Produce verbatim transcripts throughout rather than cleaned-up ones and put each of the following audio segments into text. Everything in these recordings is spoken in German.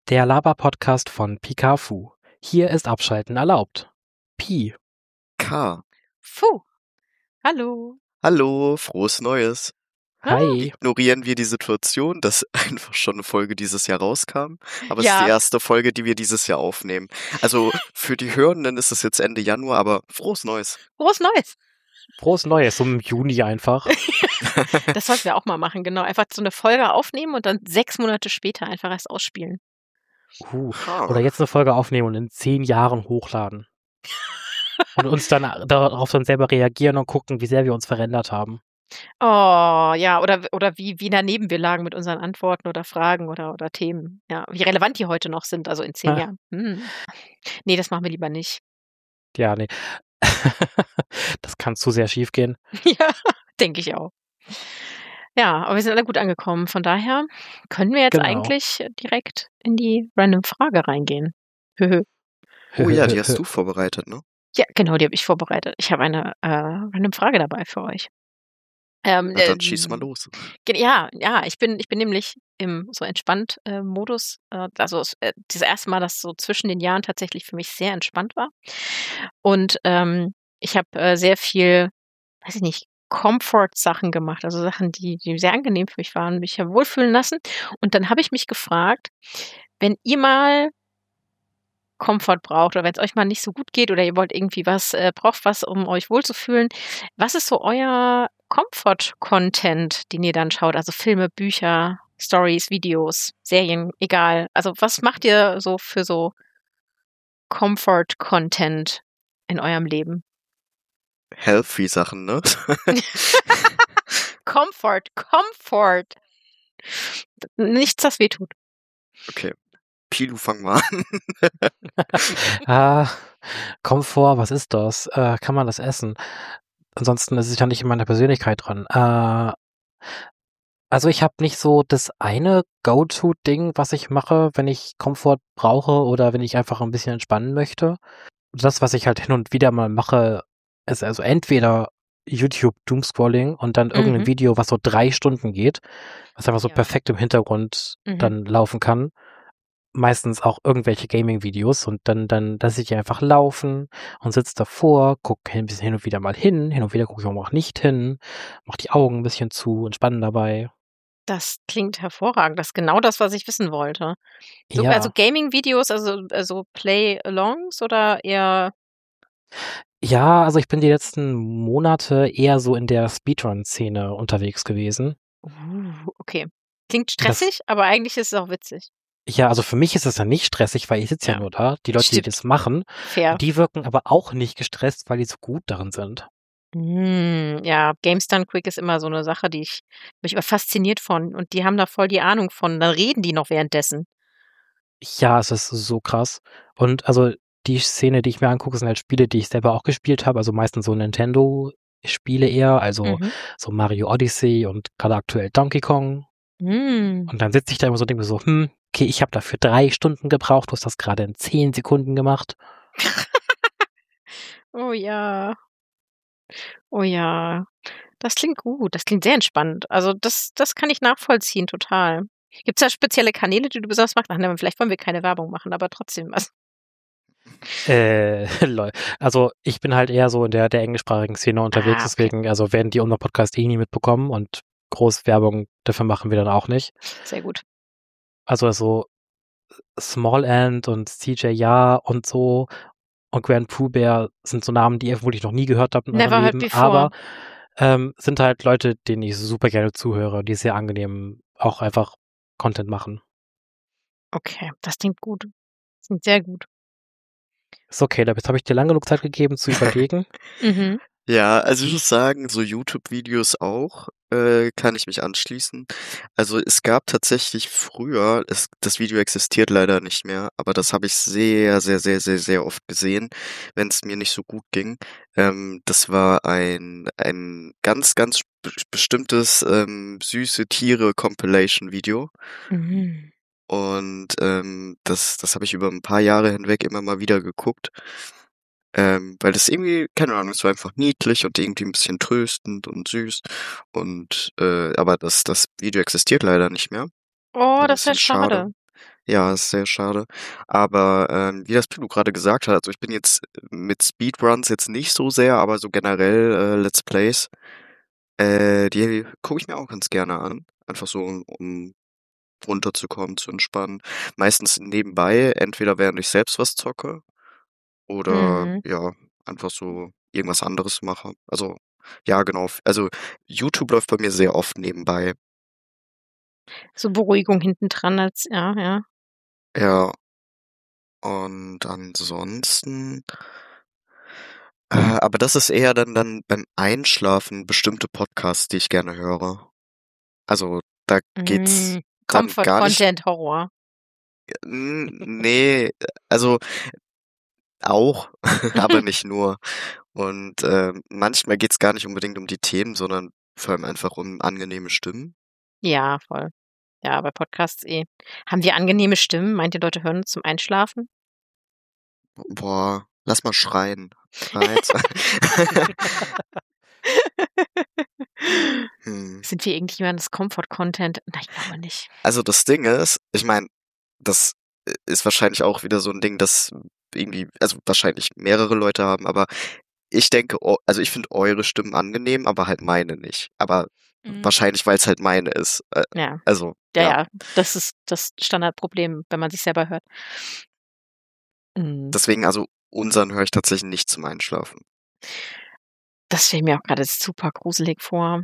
Der Laber-Podcast von Pikafu. Hier ist Abschalten erlaubt. Pi. K. Fu. Hallo. Hallo, frohes Neues. Hi. Ignorieren wir die Situation, dass einfach schon eine Folge dieses Jahr rauskam, aber es ist Ja. die erste Folge, die wir dieses Jahr aufnehmen. Also für die Hörenden ist es jetzt Ende Januar, aber frohes Neues. Frohes Neues. Frohes Neues, so im Juni einfach. Das sollten wir auch mal machen, genau. Einfach so eine Folge aufnehmen und dann sechs Monate später einfach erst ausspielen. Uh. Ah. Oder jetzt eine Folge aufnehmen und in zehn Jahren hochladen. Und uns dann darauf dann selber reagieren und gucken, wie sehr wir uns verändert haben. Oh, ja, oder, oder wie, wie daneben wir lagen mit unseren Antworten oder Fragen oder, oder Themen. Ja, wie relevant die heute noch sind, also in zehn Ah. Jahren. Hm. Nee, das machen wir lieber nicht. Ja, nee. Das kann zu sehr schief gehen. Ja, denke ich auch. Ja, aber wir sind alle gut angekommen. Von daher können wir jetzt Genau. eigentlich direkt in die random Frage reingehen. Höhö. Oh ja, die hast du vorbereitet, ne? Ja, genau, die habe ich vorbereitet. Ich habe eine äh, random Frage dabei für euch. Ähm, Na, dann äh, schieß mal los. ge- Ja, ja, ich bin, ich bin nämlich im so entspannt äh, Modus. Äh, also es, äh, das erste Mal, dass so zwischen den Jahren tatsächlich für mich sehr entspannt war. Und ähm, ich habe äh, sehr viel, weiß ich nicht, Comfort-Sachen gemacht, also Sachen, die, die sehr angenehm für mich waren, mich ja wohlfühlen lassen. Und dann habe ich mich gefragt, wenn ihr mal Komfort braucht oder wenn es euch mal nicht so gut geht oder ihr wollt irgendwie was, äh, braucht was, um euch wohlzufühlen, was ist so euer Comfort-Content, den ihr dann schaut? Also Filme, Bücher, Stories, Videos, Serien, egal. Also was macht ihr so für so Comfort-Content in eurem Leben? Healthy Sachen, ne? Comfort, Comfort. Nichts, das weh tut. Okay. Pilu, fang mal an. Ah, Komfort, was ist das? Äh, kann man das essen? Ansonsten ist es ja nicht in meiner Persönlichkeit dran. Äh, also ich habe nicht so das eine Go-To-Ding, was ich mache, wenn ich Komfort brauche oder wenn ich einfach ein bisschen entspannen möchte. Das, was ich halt hin und wieder mal mache, ist also entweder YouTube Doomscrolling und dann irgendein Mhm. Video, was so drei Stunden geht, was einfach so Ja. perfekt im Hintergrund Mhm. dann laufen kann. Meistens auch irgendwelche Gaming-Videos und dann, dann lasse ich die einfach laufen und sitze davor, gucke ein bisschen hin und wieder mal hin, hin und wieder gucke ich auch nicht hin, mache die Augen ein bisschen zu, entspanne dabei. Das klingt hervorragend. Das ist genau das, was ich wissen wollte. So, Ja, also Gaming-Videos, also, also Play-Alongs oder eher. ja, also ich bin die letzten Monate eher so in der Speedrun-Szene unterwegs gewesen. Uh, okay. Klingt Das- stressig, aber eigentlich ist es auch witzig. Ja, also für mich ist es ja nicht stressig, weil ich sitze ja. Ja. nur da. Die Leute, die Stimmt. das machen, Fair. die wirken aber auch nicht gestresst, weil die so gut darin sind. Mm, ja, Games Done Quick ist immer so eine Sache, die ich mich immer fasziniert von. Und die haben da voll die Ahnung von. Dann reden die noch währenddessen. Ja, es ist so krass. Und also die Szene, die ich mir angucke, sind halt Spiele, die ich selber auch gespielt habe. Also meistens so Nintendo-Spiele eher, also Mhm. so Mario Odyssey und gerade aktuell Donkey Kong. Mm. Und dann sitze ich da immer so und denke mir so, hm, okay, ich habe dafür drei Stunden gebraucht, du hast das gerade in zehn Sekunden gemacht. Oh ja. Oh ja. Das klingt gut. Das klingt sehr entspannt. Also das, das kann ich nachvollziehen, total. Gibt es da spezielle Kanäle, die du besonders machst? Ach, ne, vielleicht wollen wir keine Werbung machen, aber trotzdem was. Äh, lol. Also ich bin halt eher so in der, der englischsprachigen Szene unterwegs, Ah, okay. deswegen, also werden die unser Podcast eh nie mitbekommen und groß Werbung dafür machen wir dann auch nicht. Sehr gut. Also so Small Ant und C J Ja und so und Grand Pooh Bear sind so Namen, die ihr vermutlich noch nie gehört habt in Never eurem heard Leben, before. aber ähm, sind halt Leute, denen ich super gerne zuhöre, die sehr angenehm auch einfach Content machen. Okay, das klingt gut. Das klingt sehr gut. Ist okay, jetzt habe ich dir lang genug Zeit gegeben zu überlegen. Mhm. Ja, also ich muss sagen, so YouTube-Videos auch, äh, kann ich mich anschließen. Also es gab tatsächlich früher, es, das Video existiert leider nicht mehr, aber das habe ich sehr, sehr, sehr, sehr, sehr oft gesehen, wenn es mir nicht so gut ging. Ähm, das war ein, ein ganz, ganz be- bestimmtes ähm, süße Tiere-Compilation-Video. Mhm. Und ähm, das, das habe ich über ein paar Jahre hinweg immer mal wieder geguckt. Ähm, weil das irgendwie, keine Ahnung, es war einfach niedlich und irgendwie ein bisschen tröstend und süß. Und äh, aber das, das Video existiert leider nicht mehr. Oh, Ein das ist ja bisschen schade. schade. Ja, ist sehr schade. Aber ähm, wie das Pilu gerade gesagt hat, also ich bin jetzt mit Speedruns jetzt nicht so sehr, aber so generell äh, Let's Plays, äh, die gucke ich mir auch ganz gerne an. Einfach so, um, um runterzukommen, zu entspannen. Meistens nebenbei, entweder während ich selbst was zocke oder Mhm. ja, einfach so irgendwas anderes mache. Also ja, genau. Also YouTube läuft bei mir sehr oft nebenbei. So Beruhigung hinten dran als, ja, ja. Ja, und ansonsten, äh, aber das ist eher dann dann beim Einschlafen bestimmte Podcasts, die ich gerne höre. Also da geht's Mm, dann Comfort gar nicht, Content Horror. n- nee, also auch, aber nicht nur. Und äh, manchmal geht's gar nicht unbedingt um die Themen, sondern vor allem einfach um angenehme Stimmen. Ja, voll. Ja, bei Podcasts eh. Haben wir angenehme Stimmen? Meint ihr, Leute hören uns zum Einschlafen? Boah, lass mal schreien. Drei, zwei. hm. Sind wir irgendjemandes Comfort Content? Nein, ich glaube nicht. Also das Ding ist, ich meine, das äh, ist wahrscheinlich auch wieder so ein Ding, das irgendwie, also wahrscheinlich mehrere Leute haben, aber ich denke, o- also ich finde eure Stimmen angenehm, aber halt meine nicht. Aber Mhm. wahrscheinlich, weil es halt meine ist. Äh, Ja, Also, ja, ja. ja. Das ist das Standardproblem, wenn man sich selber hört. Mhm. Deswegen, also unseren höre ich tatsächlich nicht zum Einschlafen. Das stelle ich mir auch gerade super gruselig vor.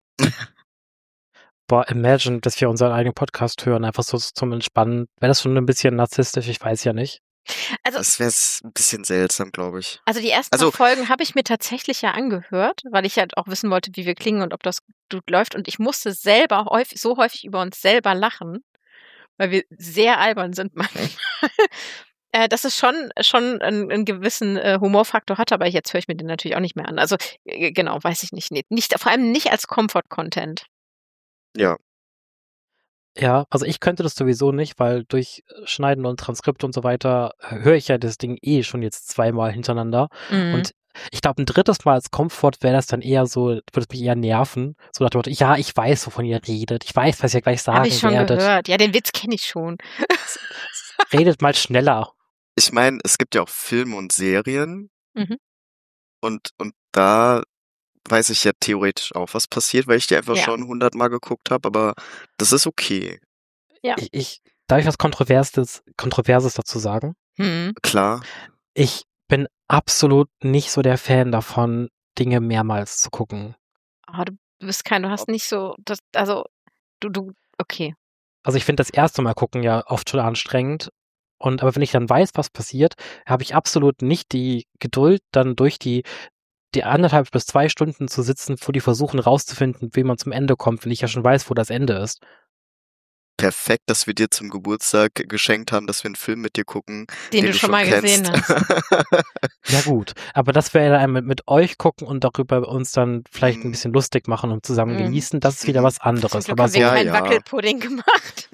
Boah, imagine, dass wir unseren eigenen Podcast hören, einfach so zum Entspannen. Wäre das schon ein bisschen narzisstisch? Ich weiß ja nicht. Also, Das wäre ein bisschen seltsam, glaube ich. also die ersten Also, paar Folgen habe ich mir tatsächlich ja angehört, weil ich halt auch wissen wollte, wie wir klingen und ob das gut läuft. Und ich musste selber häufig, so häufig über uns selber lachen, weil wir sehr albern sind manchmal. Äh, dass es schon schon einen, einen gewissen äh, Humorfaktor hat, aber jetzt höre ich mir den natürlich auch nicht mehr an. Also äh, genau, weiß ich nicht. Nee, nicht vor allem nicht als Comfort-Content. ja, Ja, also ich könnte das sowieso nicht, weil durch Schneiden und Transkript und so weiter äh, höre ich ja das Ding eh schon jetzt zweimal hintereinander. Mhm. Und ich glaube, ein drittes Mal als Komfort wäre das dann eher so, würde es mich eher nerven. So nach dem Motto, ja, ich weiß, wovon ihr redet. Ich weiß, was ihr gleich sagen Habe ich schon werdet. gehört. Ja, den Witz kenne ich schon. Redet mal schneller. ich meine, es gibt ja auch Filme und Serien Mhm. und, und da weiß ich ja theoretisch auch, was passiert, weil ich die einfach Ja. schon hundertmal geguckt habe, aber das ist okay. Ja. Ich, ich, darf ich was Kontroverses, Kontroverses dazu sagen? Hm. Klar, Ich bin absolut nicht so der Fan davon, Dinge mehrmals zu gucken. Aber du bist kein, du hast nicht so, das, also du, du, okay. Also ich finde das erste Mal gucken ja oft schon anstrengend. Und aber wenn ich dann weiß, was passiert, habe ich absolut nicht die Geduld, dann durch die, die anderthalb bis zwei Stunden zu sitzen, wo die versuchen rauszufinden, wie man zum Ende kommt, wenn ich ja schon weiß, wo das Ende ist. perfekt, dass wir dir zum Geburtstag geschenkt haben, dass wir einen Film mit dir gucken, Den, du schon mal gesehen hast. Ja gut, aber das wäre dann mit, mit euch gucken und darüber uns dann vielleicht ein Mhm. bisschen lustig machen und zusammen Mhm. genießen, das ist wieder Mhm. was Zum anderes. Glück Aber haben wir so, Ja, keinen ja. Wackelpudding gemacht.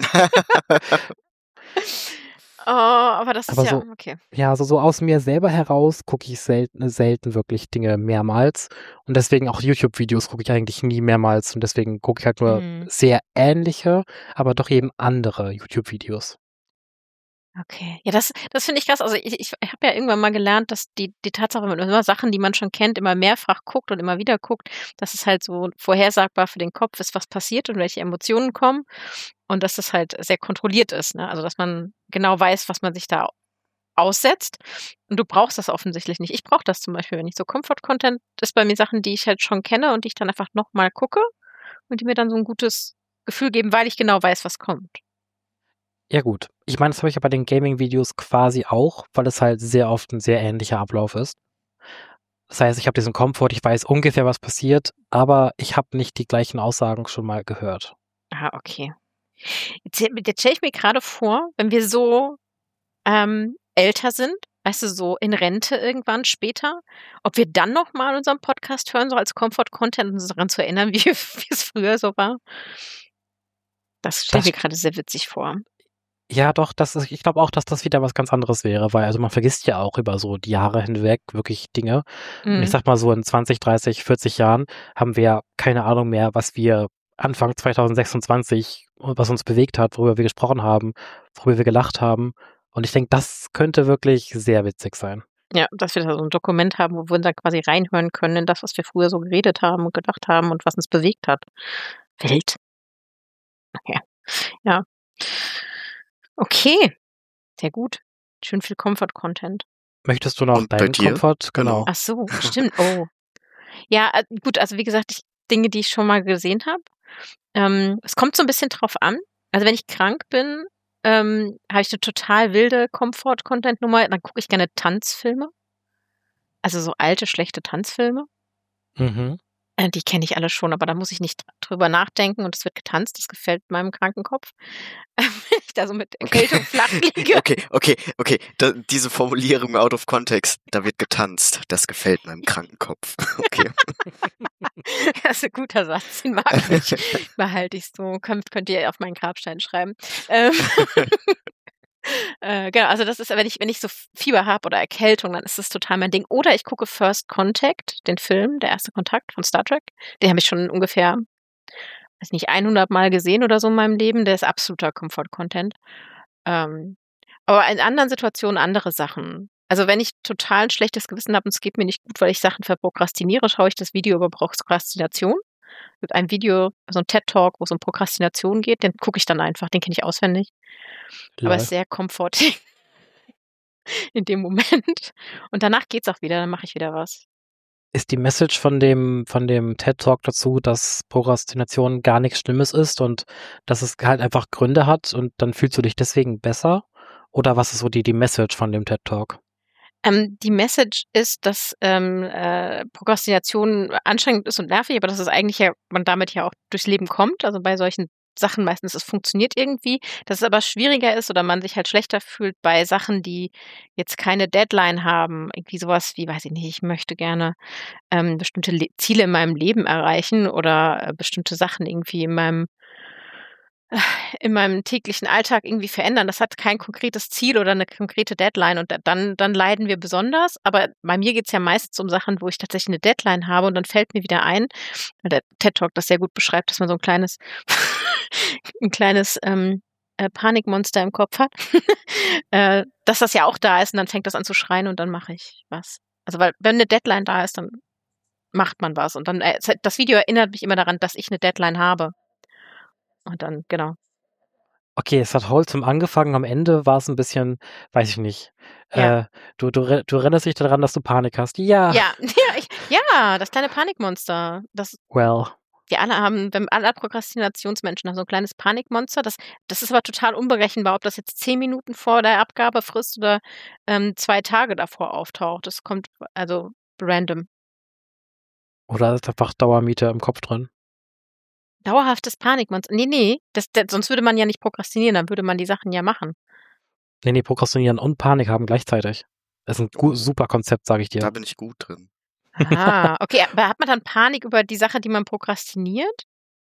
Oh, aber das ist Aber ja, so- okay. ja, so, so aus mir selber heraus gucke ich selten, selten wirklich Dinge mehrmals. Und deswegen auch YouTube-Videos gucke ich eigentlich nie mehrmals. Und deswegen gucke ich halt nur Mhm. sehr ähnliche, aber doch eben andere YouTube-Videos. Okay. Ja, das, das finde ich krass. Also ich, ich habe ja irgendwann mal gelernt, dass die, die Tatsache, wenn man immer Sachen, die man schon kennt, immer mehrfach guckt und immer wieder guckt, dass es halt so vorhersagbar für den Kopf ist, was passiert und welche Emotionen kommen. Und dass das halt sehr kontrolliert ist, ne? Also dass man genau weiß, was man sich da aussetzt. Und du brauchst das offensichtlich nicht. Ich brauche das zum Beispiel, wenn ich so Comfort-Content, das ist bei mir Sachen, die ich halt schon kenne und die ich dann einfach nochmal gucke und die mir dann so ein gutes Gefühl geben, weil ich genau weiß, was kommt. Ja gut, ich meine, das habe ich ja bei den Gaming-Videos quasi auch, weil es halt sehr oft ein sehr ähnlicher Ablauf ist. Das heißt, ich habe diesen Komfort, ich weiß ungefähr, was passiert, aber ich habe nicht die gleichen Aussagen schon mal gehört. Ah, okay. Jetzt, jetzt stelle ich mir gerade vor, wenn wir so ähm, älter sind, weißt du, so in Rente irgendwann später, ob wir dann nochmal unseren Podcast hören, so als Comfort-Content, um uns daran zu erinnern, wie, wie es früher so war. Das stelle ich Das- mir gerade sehr witzig vor. Ja, doch, das ist, ich glaube auch, dass das wieder was ganz anderes wäre, weil also man vergisst ja auch über so die Jahre hinweg wirklich Dinge. Und Mhm. ich sag mal so in zwanzig, dreißig, vierzig Jahren haben wir keine Ahnung mehr, was wir Anfang zwanzig sechsundzwanzig und was uns bewegt hat, worüber wir gesprochen haben, worüber wir gelacht haben. Und ich denke, das könnte wirklich sehr witzig sein. Ja, dass wir da so ein Dokument haben, wo wir dann quasi reinhören können in das, was wir früher so geredet haben und gedacht haben und was uns bewegt hat. Wild. Okay. Ja. Okay. Sehr gut. Schön viel Comfort-Content. Möchtest du noch Und bei deinen dir? Komfort? Genau. Genau. Ach so, stimmt. Oh. Ja, äh, gut, also wie gesagt, ich, Dinge, die ich schon mal gesehen habe. Ähm, es kommt so ein bisschen drauf an. Also wenn ich krank bin, ähm, habe ich eine total wilde Comfort-Content-Nummer. Dann gucke ich gerne Tanzfilme. Also so alte, schlechte Tanzfilme. Mhm. Äh, Die kenne ich alle schon, aber da muss ich nicht drüber nachdenken und es wird getanzt. Das gefällt meinem kranken Kopf. Wenn ich da so mit Erkältung flach liege. Okay, okay, okay. Da, diese Formulierung out of context, da wird getanzt. Das gefällt meinem kranken Kopf. Okay. Das ist ein guter Satz, den mag ich. Behalte ich so. Könnt, könnt ihr auf meinen Grabstein schreiben. Ähm, äh, genau, also das ist, wenn ich, wenn ich so Fieber habe oder Erkältung, dann ist das total mein Ding. Oder ich gucke First Contact, den Film, der erste Kontakt von Star Trek. Den habe ich schon ungefähr, weiß nicht, hundert Mal gesehen oder so in meinem Leben. Der ist absoluter Comfort-Content. Ähm, aber in anderen Situationen andere Sachen. Also wenn ich total ein schlechtes Gewissen habe und es geht mir nicht gut, weil ich Sachen verprokrastiniere, schaue ich das Video über Prokrastination. Mit einem Video, so ein TED-Talk, wo es um Prokrastination geht, den gucke ich dann einfach, den kenne ich auswendig. Aber es ist Lol. sehr comforting in dem Moment. Und danach geht's auch wieder, dann mache ich wieder was. Ist die Message von dem, von dem TED-Talk dazu, dass Prokrastination gar nichts Schlimmes ist und dass es halt einfach Gründe hat und dann fühlst du dich deswegen besser? Oder was ist so die, die Message von dem TED-Talk? Ähm, die Message ist, dass ähm, äh, Prokrastination anstrengend ist und nervig, aber dass es eigentlich ja, man damit ja auch durchs Leben kommt. Also bei solchen Sachen meistens, es funktioniert irgendwie, dass es aber schwieriger ist oder man sich halt schlechter fühlt bei Sachen, die jetzt keine Deadline haben. Irgendwie sowas wie, weiß ich nicht, ich möchte gerne ähm, bestimmte Le Ziele in meinem Leben erreichen oder äh, bestimmte Sachen irgendwie in meinem in meinem täglichen Alltag irgendwie verändern. Das hat kein konkretes Ziel oder eine konkrete Deadline und da- dann, dann leiden wir besonders. Aber bei mir geht's ja meistens um Sachen, wo ich tatsächlich eine Deadline habe und dann fällt mir wieder ein, weil der TED Talk das sehr gut beschreibt, dass man so ein kleines, ein kleines ähm, äh, Panikmonster im Kopf hat, äh, dass das ja auch da ist und dann fängt das an zu schreien und dann mache ich was. Also weil wenn eine Deadline da ist, dann macht man was und dann äh, das Video erinnert mich immer daran, dass ich eine Deadline habe. Und dann, genau. Okay, es hat wholesome angefangen, am Ende war es ein bisschen, weiß ich nicht. Ja. Äh, du, du, re- du erinnerst dich daran, dass du Panik hast. Ja, Ja, ja, ich, ja, das kleine Panikmonster. Das, well. wir alle haben, wenn alle Prokrastinationsmenschen haben so ein kleines Panikmonster. Das, das ist aber total unberechenbar, ob das jetzt zehn Minuten vor der Abgabe frisst oder ähm, zwei Tage davor auftaucht. Das kommt also random. Oder ist einfach Dauermiete im Kopf drin. Dauerhaftes Panikmonster. Nee, nee, das, das, sonst würde man ja nicht prokrastinieren, dann würde man die Sachen ja machen. Nee, nee, Prokrastinieren und Panik haben gleichzeitig. Das ist ein gu- super Konzept, sage ich Da dir. bin ich gut drin. Ah, okay, aber hat man dann Panik über die Sache, die man prokrastiniert?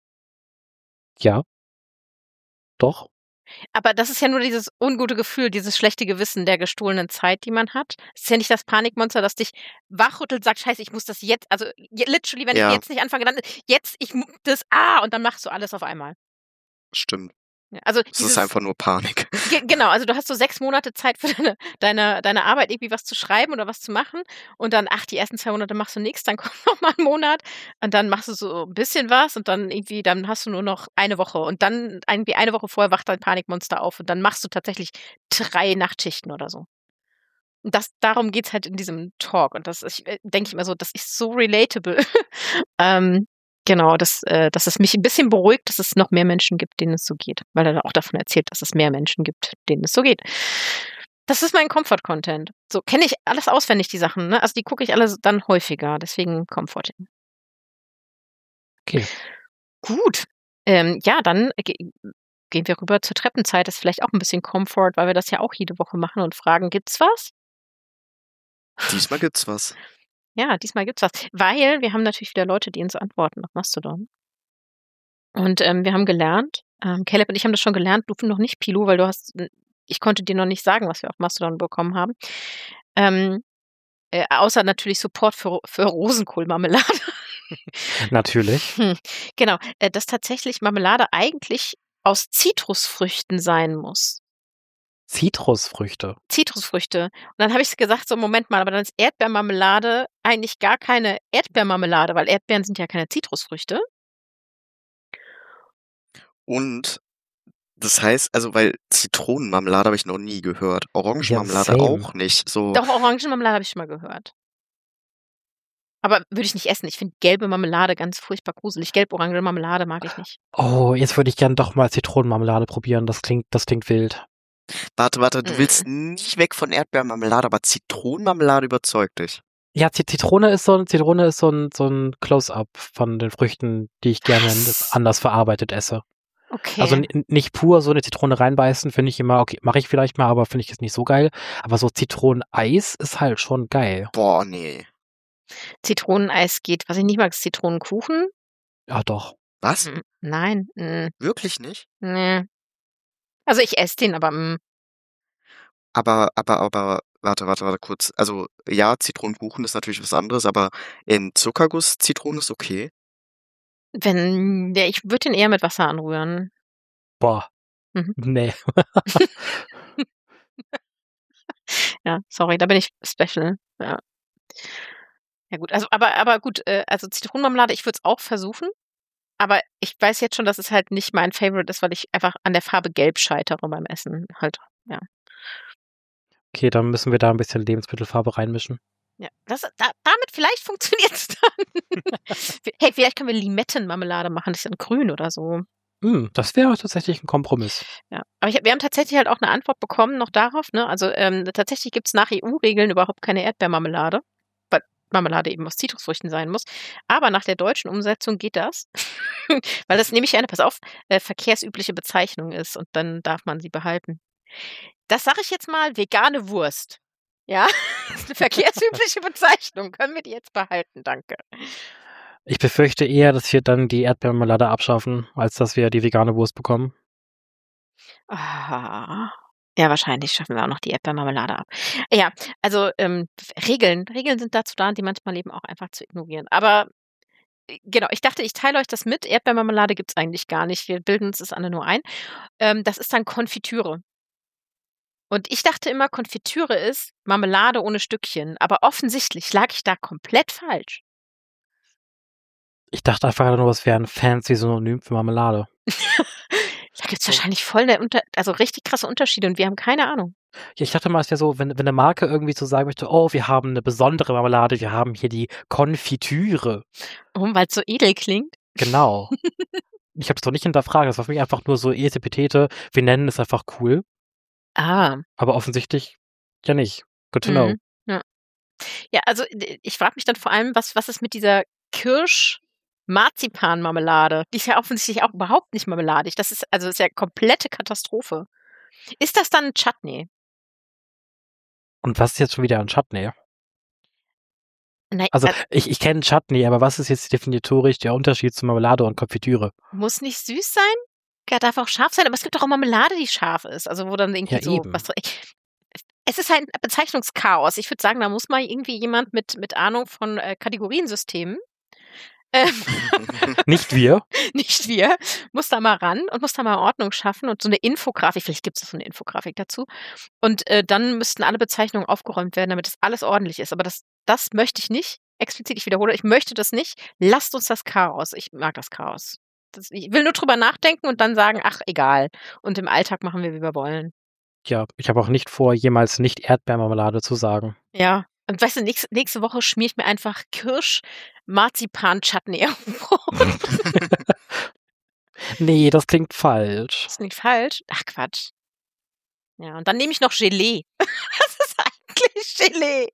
Ja, doch. Aber das ist ja nur dieses ungute Gefühl, dieses schlechte Gewissen der gestohlenen Zeit, die man hat. Es ist ja nicht das Panikmonster, das dich wachrüttelt, sagt, scheiße, ich muss das jetzt, also je- literally, wenn Ja. ich jetzt nicht anfange, dann jetzt, ich mu- das, ah, und dann machst du alles auf einmal. Stimmt. Ja, also Es ist einfach nur Panik. Ge genau, also du hast so sechs Monate Zeit für deine, deine, deine Arbeit, irgendwie was zu schreiben oder was zu machen. Und dann, ach, die ersten zwei Monate machst du nichts, dann kommt noch mal ein Monat und dann machst du so ein bisschen was und dann irgendwie, dann hast du nur noch eine Woche. Und dann irgendwie eine Woche vorher wacht dein Panikmonster auf und dann machst du tatsächlich drei Nachtschichten oder so. Und das, darum geht's halt in diesem Talk. Und das ist, ich, äh, denke ich immer so, das ist so relatable. ähm, Genau, dass, äh, dass es mich ein bisschen beruhigt, dass es noch mehr Menschen gibt, denen es so geht. Weil er auch davon erzählt, dass es mehr Menschen gibt, denen es so geht. Das ist mein Comfort-Content. So kenne ich alles auswendig, die Sachen. Ne? Also die gucke ich alle dann häufiger. Deswegen Comforting. Okay. Gut. Ähm, ja, dann ge gehen wir rüber zur Treppenzeit. Das ist vielleicht auch ein bisschen Comfort, weil wir das ja auch jede Woche machen und fragen, gibt's was? Diesmal gibt's was. Ja, diesmal gibt's was. Weil wir haben natürlich wieder Leute, die uns antworten auf Mastodon. Und ähm, wir haben gelernt, ähm, Caleb und ich haben das schon gelernt, du noch nicht, Pilu, weil du hast, ich konnte dir noch nicht sagen, was wir auf Mastodon bekommen haben. Ähm, äh, außer natürlich Support für, für Rosenkohlmarmelade. Natürlich. Hm, genau, äh, dass tatsächlich Marmelade eigentlich aus Zitrusfrüchten sein muss. Zitrusfrüchte. Zitrusfrüchte. Und dann habe ich gesagt, so Moment mal, aber dann ist Erdbeermarmelade eigentlich gar keine Erdbeermarmelade, weil Erdbeeren sind ja keine Zitrusfrüchte. Und das heißt, also weil Zitronenmarmelade habe ich noch nie gehört. Ja, Orangenmarmelade same. auch nicht. So, Doch, Orangenmarmelade habe ich schon mal gehört. Aber würde ich nicht essen. Ich finde gelbe Marmelade ganz furchtbar gruselig. Gelb-orange Marmelade mag ich nicht. Oh, jetzt würde ich gern doch mal Zitronenmarmelade probieren. Das klingt, das klingt wild. warte, warte, du Mm. willst nicht weg von Erdbeermarmelade, aber Zitronenmarmelade überzeugt dich. Ja, Zit- Zitrone ist so ein, Zitrone ist so ein, so ein Close-up von den Früchten, die ich gerne Was? anders verarbeitet esse. Okay. Also n- nicht pur so eine Zitrone reinbeißen, finde ich immer, okay, mache ich vielleicht mal, aber finde ich jetzt nicht so geil. Aber so Zitroneneis ist halt schon geil. Boah, nee. Zitroneneis geht. Was ich nicht mag, ist Zitronenkuchen. Ja, doch. Was? Mm, Nein. mm, Wirklich nicht? Nee. Also ich esse den, aber mm, Aber, aber, aber, warte, warte, warte kurz. Also, ja, Zitronenkuchen ist natürlich was anderes, aber in Zuckerguss Zitrone ist okay. wenn, ja, ich würde den eher mit Wasser anrühren. Boah. Mhm. Nee. Ja, sorry, da bin ich special. Ja. Ja gut, also aber aber gut, äh, also Zitronenmarmelade, ich würde es auch versuchen, aber ich weiß jetzt schon, dass es halt nicht mein Favorite ist, weil ich einfach an der Farbe Gelb scheitere beim Essen halt, ja. Okay, dann müssen wir da ein bisschen Lebensmittelfarbe reinmischen. Ja, das, da, damit vielleicht funktioniert es dann. Hey, vielleicht können wir Limettenmarmelade machen, das ist dann grün oder so. Hm, das wäre tatsächlich ein Kompromiss. Ja, aber ich, wir haben tatsächlich halt auch eine Antwort bekommen noch darauf, ne? Also ähm, tatsächlich gibt es nach E U-Regeln überhaupt keine Erdbeermarmelade, weil Marmelade eben aus Zitrusfrüchten sein muss. Aber nach der deutschen Umsetzung geht das, weil das nämlich eine, pass auf, äh, verkehrsübliche Bezeichnung ist und dann darf man sie behalten. Das sage ich jetzt mal, vegane Wurst. Ja, das ist eine verkehrsübliche Bezeichnung. Können wir die jetzt behalten? Danke. Ich befürchte eher, dass wir dann die Erdbeermarmelade abschaffen, als dass wir die vegane Wurst bekommen. Ah, ja, wahrscheinlich schaffen wir auch noch die Erdbeermarmelade ab. Ja, also ähm, Regeln. Regeln sind dazu da, die manchmal eben auch einfach zu ignorieren. Aber äh, genau, ich dachte, ich teile euch das mit. Erdbeermarmelade gibt es eigentlich gar nicht. Wir bilden uns das alle nur ein. Ähm, das ist dann Konfitüre. Und ich dachte immer, Konfitüre ist Marmelade ohne Stückchen. Aber offensichtlich lag ich da komplett falsch. Ich dachte einfach nur, es wäre ein fancy Synonym für Marmelade. Da gibt es wahrscheinlich voll der Unter also richtig krasse Unterschiede und wir haben keine Ahnung. Ja, ich dachte mal, es wäre so, wenn, wenn eine Marke irgendwie so sagen möchte, oh, wir haben eine besondere Marmelade, wir haben hier die Konfitüre. Warum? Weil es so edel klingt? Genau. Ich habe es doch nicht hinterfragt, das war für mich einfach nur so Etepetete, wir nennen es einfach cool, Ah. aber offensichtlich ja nicht. Good to know. Mhm. Ja. Ja, also d- ich frage mich dann vor allem, was, was ist mit dieser Kirsch-Marzipan-Marmelade? Die ist ja offensichtlich auch überhaupt nicht marmeladig. Das ist, also das ist ja komplette Katastrophe. Ist das dann ein Chutney? Und was ist jetzt schon wieder ein Chutney? Nein, Also äh, ich, ich kenne Chutney, aber was ist jetzt definitorisch der Unterschied zu Marmelade und Konfitüre? muss nicht süß sein? Ja, darf auch scharf sein, aber es gibt doch auch Marmelade, die scharf ist. Also wo dann irgendwie Ja, so eben. was. Es ist halt ein Bezeichnungschaos. Ich würde sagen, da muss mal irgendwie jemand mit, mit Ahnung von äh, Kategoriensystemen, ähm, Nicht wir. nicht wir, muss da mal ran und muss da mal Ordnung schaffen und so eine Infografik, vielleicht gibt es so eine Infografik dazu. Und äh, dann müssten alle Bezeichnungen aufgeräumt werden, damit das alles ordentlich ist. Aber das, das möchte ich nicht. Explizit, ich wiederhole, ich möchte das nicht. Lasst uns das Chaos. Ich mag das Chaos. Das, ich will nur drüber nachdenken und dann sagen, ach, egal. Und im Alltag machen wir, wie wir wollen. Ja, ich habe auch nicht vor, jemals nicht Erdbeermarmelade zu sagen. Ja. Und weißt du, nächste, nächste Woche schmier ich mir einfach Kirsch-Marzipan-Chutney auf. Nee, das klingt falsch. Das ist nicht falsch. Ach, Quatsch. Ja, und dann nehme ich noch Gelee. Was ist eigentlich Gelee?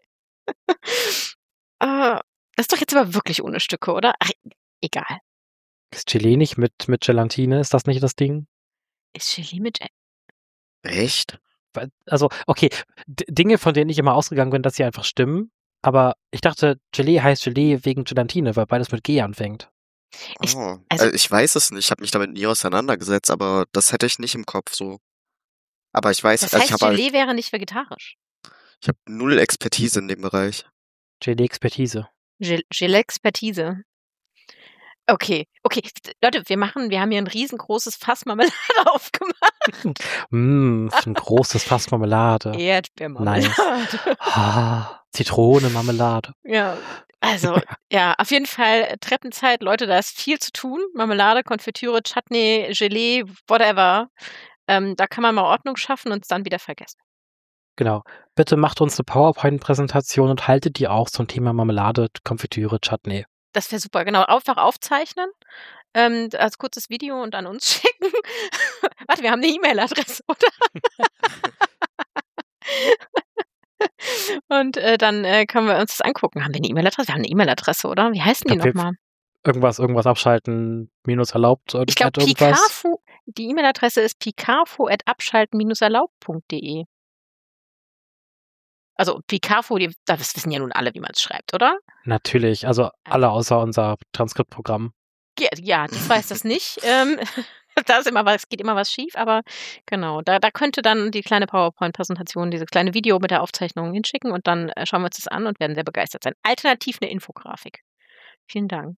äh, das ist doch jetzt aber wirklich ohne Stücke, oder? Ach, egal. Ist Gelee nicht mit, mit Gelatine? Ist das nicht das Ding? Ist Gelee mit... Echt? Weil- Also, okay, D Dinge, von denen ich immer ausgegangen bin, dass sie einfach stimmen. Aber ich dachte, Gelee heißt Gelee wegen Gelatine, weil beides mit G anfängt. Ich- Oh, also- also ich weiß es nicht. Ich habe mich damit nie auseinandergesetzt, aber das hätte ich nicht im Kopf so. Aber ich weiß, Das also ich heißt, habe halt, Gelee wäre nicht vegetarisch. ich habe null Expertise in dem Bereich. Gelee-Expertise. Gel- Gelee-Expertise. Okay, okay. Leute, wir machen, wir haben hier ein riesengroßes Fass Marmelade aufgemacht. Mm, so ein großes Fass Marmelade. Erdbeermarmelade. Nice. Ah, Zitronenmarmelade. Ja, also, ja, auf jeden Fall Treppenzeit. Leute, da ist viel zu tun. Marmelade, Konfitüre, Chutney, Gelee, whatever. Ähm, da kann man mal Ordnung schaffen und es dann wieder vergessen. Genau. Bitte macht uns eine PowerPoint-Präsentation und haltet die auch zum Thema Marmelade, Konfitüre, Chutney. Das wäre super, genau. Einfach aufzeichnen, ähm, als kurzes Video und an uns schicken. Warte, wir haben eine E-Mail-Adresse, oder? Und äh, dann äh, können wir uns das angucken. Haben wir eine E-Mail-Adresse? Wir haben eine E-Mail-Adresse, oder? Wie heißen die Glaub, wir- nochmal? Irgendwas, irgendwas abschalten, minus erlaubt, Ich glaube, at irgendwas. Pikafu, die E-Mail-Adresse ist pikafu at abschalten erlaubt punkt de. Also Pikafu, die, das wissen ja nun alle, wie man es schreibt, oder? Natürlich, also alle außer unser Transkriptprogramm. Ja, ja, das weiß das nicht. ähm, da ist immer was, geht immer was schief, aber genau, da, da könnte dann die kleine PowerPoint-Präsentation, dieses kleine Video mit der Aufzeichnung hinschicken und dann äh, schauen wir uns das an und werden sehr begeistert sein. Alternativ eine Infografik. Vielen Dank.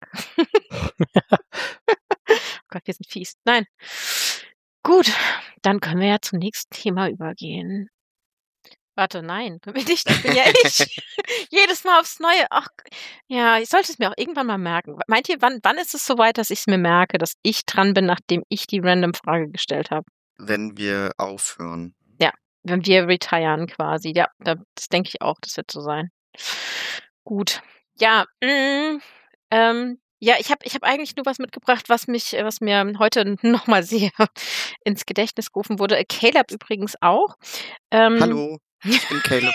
Oh Gott, wir sind fies. Nein. Gut, dann können wir ja zum nächsten Thema übergehen. Warte, nein, können wir nicht. Das bin ja ich. Jedes Mal aufs Neue. Ach, ja, ich sollte es mir auch irgendwann mal merken. Meint ihr, wann, wann ist es soweit, dass ich es mir merke, dass ich dran bin, nachdem ich die random Frage gestellt habe? Wenn wir aufhören. Wenn wir retiren quasi. Ja, da- das denke ich auch, das wird so sein. Gut. Ja, mm, ähm, ja, ich habe ich hab eigentlich nur was mitgebracht, was mich, äh, was mir heute nochmal sehr ins Gedächtnis gerufen wurde. Äh, Caleb übrigens auch. Ähm, Hallo, ich bin Caleb.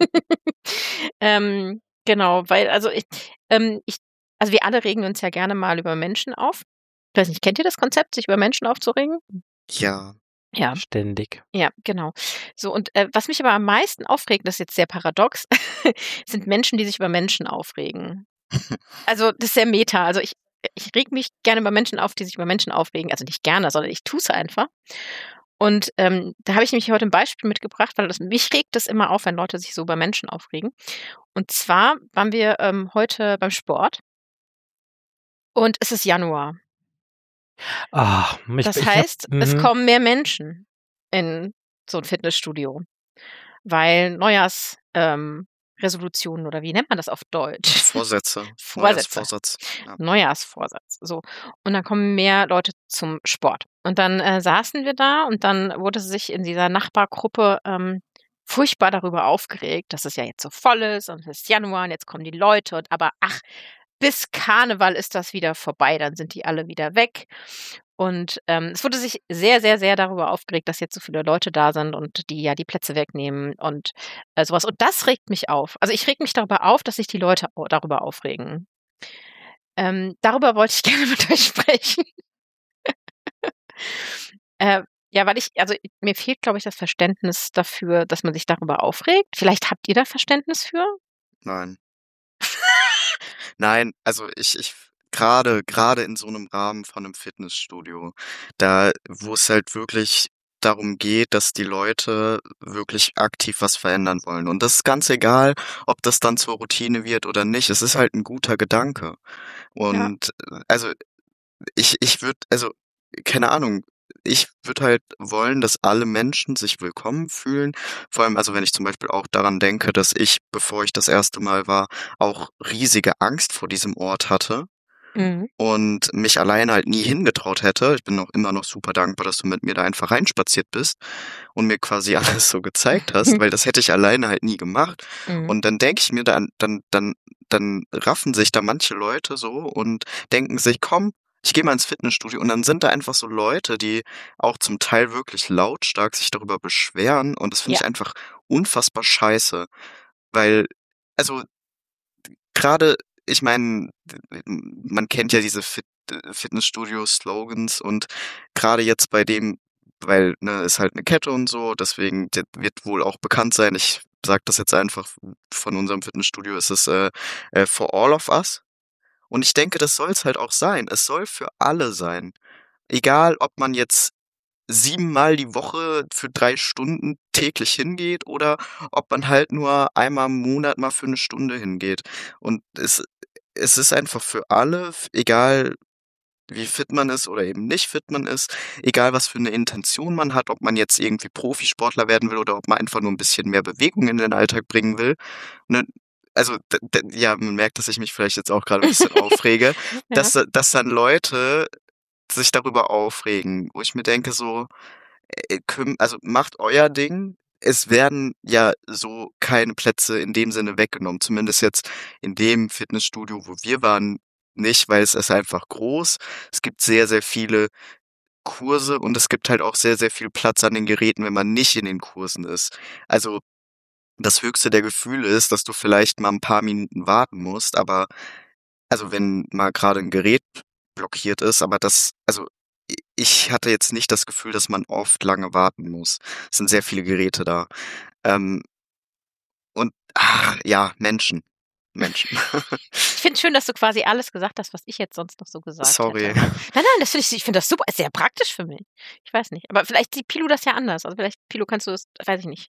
ähm, genau, weil, also ich, ähm, ich, also wir alle regen uns ja gerne mal über Menschen auf. Ich weiß nicht, kennt ihr das Konzept, sich über Menschen aufzuregen? Ja. Ja, Ständig. ja, genau. So, und äh, was mich aber am meisten aufregt, das ist jetzt sehr paradox, sind Menschen, die sich über Menschen aufregen. Also das ist sehr meta. Also ich, ich reg mich gerne über Menschen auf, die sich über Menschen aufregen. Also nicht gerne, sondern ich tue es einfach. Und ähm, da habe ich nämlich heute ein Beispiel mitgebracht, weil das, mich regt das immer auf, wenn Leute sich so über Menschen aufregen. Und zwar waren wir ähm, heute beim Sport und es ist Januar. Ah, ich, Das ich hab- heißt, es mhm. kommen mehr Menschen in so ein Fitnessstudio, weil Neujahrs ähm, Resolutionen oder wie nennt man das auf Deutsch? Vorsätze. Vorsätze. Neujahrsvorsatz. Ja. Neujahrsvorsatz. So. Und dann kommen mehr Leute zum Sport. Und dann äh, saßen wir da und dann wurde sich in dieser Nachbargruppe ähm, furchtbar darüber aufgeregt, dass es ja jetzt so voll ist und es ist Januar und jetzt kommen die Leute und aber ach, bis Karneval ist das wieder vorbei, dann sind die alle wieder weg. Und ähm, es wurde sich sehr, sehr, sehr darüber aufgeregt, dass jetzt so viele Leute da sind und die ja die Plätze wegnehmen und äh, sowas. Und das regt mich auf. Also ich reg mich darüber auf, dass sich die Leute au- darüber aufregen. Ähm, darüber wollte ich gerne mit euch sprechen. äh, ja, weil ich, also ich- mir fehlt, glaube ich, das Verständnis dafür, dass man sich darüber aufregt. Vielleicht habt ihr da Verständnis für? Nein. Nein, also ich, ich gerade, gerade in so einem Rahmen von einem Fitnessstudio, da, wo es halt wirklich darum geht, dass die Leute wirklich aktiv was verändern wollen. Und das ist ganz egal, ob das dann zur Routine wird oder nicht. Es ist halt ein guter Gedanke. Und äh, also ich, ich würde, also, keine Ahnung, ich würde halt wollen, dass alle Menschen sich willkommen fühlen. Vor allem, also wenn ich zum Beispiel auch daran denke, dass ich, bevor ich das erste Mal war, auch riesige Angst vor diesem Ort hatte Mhm. und mich alleine halt nie hingetraut hätte. Ich bin auch immer noch super dankbar, dass du mit mir da einfach reinspaziert bist und mir quasi alles so gezeigt hast, weil das hätte ich alleine halt nie gemacht. Mhm. Und dann denke ich mir, dann, dann, dann, dann raffen sich da manche Leute so und denken sich, komm, ich gehe mal ins Fitnessstudio und dann sind da einfach so Leute, die auch zum Teil wirklich lautstark sich darüber beschweren und das finde Ja. ich einfach unfassbar scheiße, weil, also gerade, ich meine, man kennt ja diese Fit Fitnessstudio-Slogans und gerade jetzt bei dem, weil, ne, ist halt eine Kette und so, deswegen der wird wohl auch bekannt sein. Ich sag das jetzt einfach von unserem Fitnessstudio, es ist äh, äh, for all of us. Und ich denke, das soll es halt auch sein. Es soll für alle sein. Egal, ob man jetzt siebenmal die Woche für drei Stunden täglich hingeht oder ob man halt nur einmal im Monat mal für eine Stunde hingeht. Und es, es ist einfach für alle, f- egal wie fit man ist oder eben nicht fit man ist, egal was für eine Intention man hat, ob man jetzt irgendwie Profisportler werden will oder ob man einfach nur ein bisschen mehr Bewegung in den Alltag bringen will, ne? Also, d d ja, man merkt, dass ich mich vielleicht jetzt auch gerade ein bisschen aufrege, Ja. dass da dass dann Leute sich darüber aufregen, wo ich mir denke so, äh, küm also, macht euer Ding. Es werden ja so keine Plätze in dem Sinne weggenommen, zumindest jetzt in dem Fitnessstudio, wo wir waren, nicht, weil es ist einfach groß. Es gibt sehr, sehr viele Kurse und es gibt halt auch sehr, sehr viel Platz an den Geräten, wenn man nicht in den Kursen ist. Also, das höchste der Gefühle ist, dass du vielleicht mal ein paar Minuten warten musst, aber also, wenn mal gerade ein Gerät blockiert ist, aber das also, i ich hatte jetzt nicht das Gefühl, dass man oft lange warten muss. Es sind sehr viele Geräte da. Ähm, und, ah, ja, Menschen. Menschen. Ich finde schön, dass du quasi alles gesagt hast, was ich jetzt sonst noch so gesagt Sorry. hätte. Nein, nein, das finde ich ich finde das super, ist sehr praktisch für mich. Ich weiß nicht, aber vielleicht sieht Pilu das ja anders. Also, vielleicht, Pilu, kannst du das weiß ich nicht.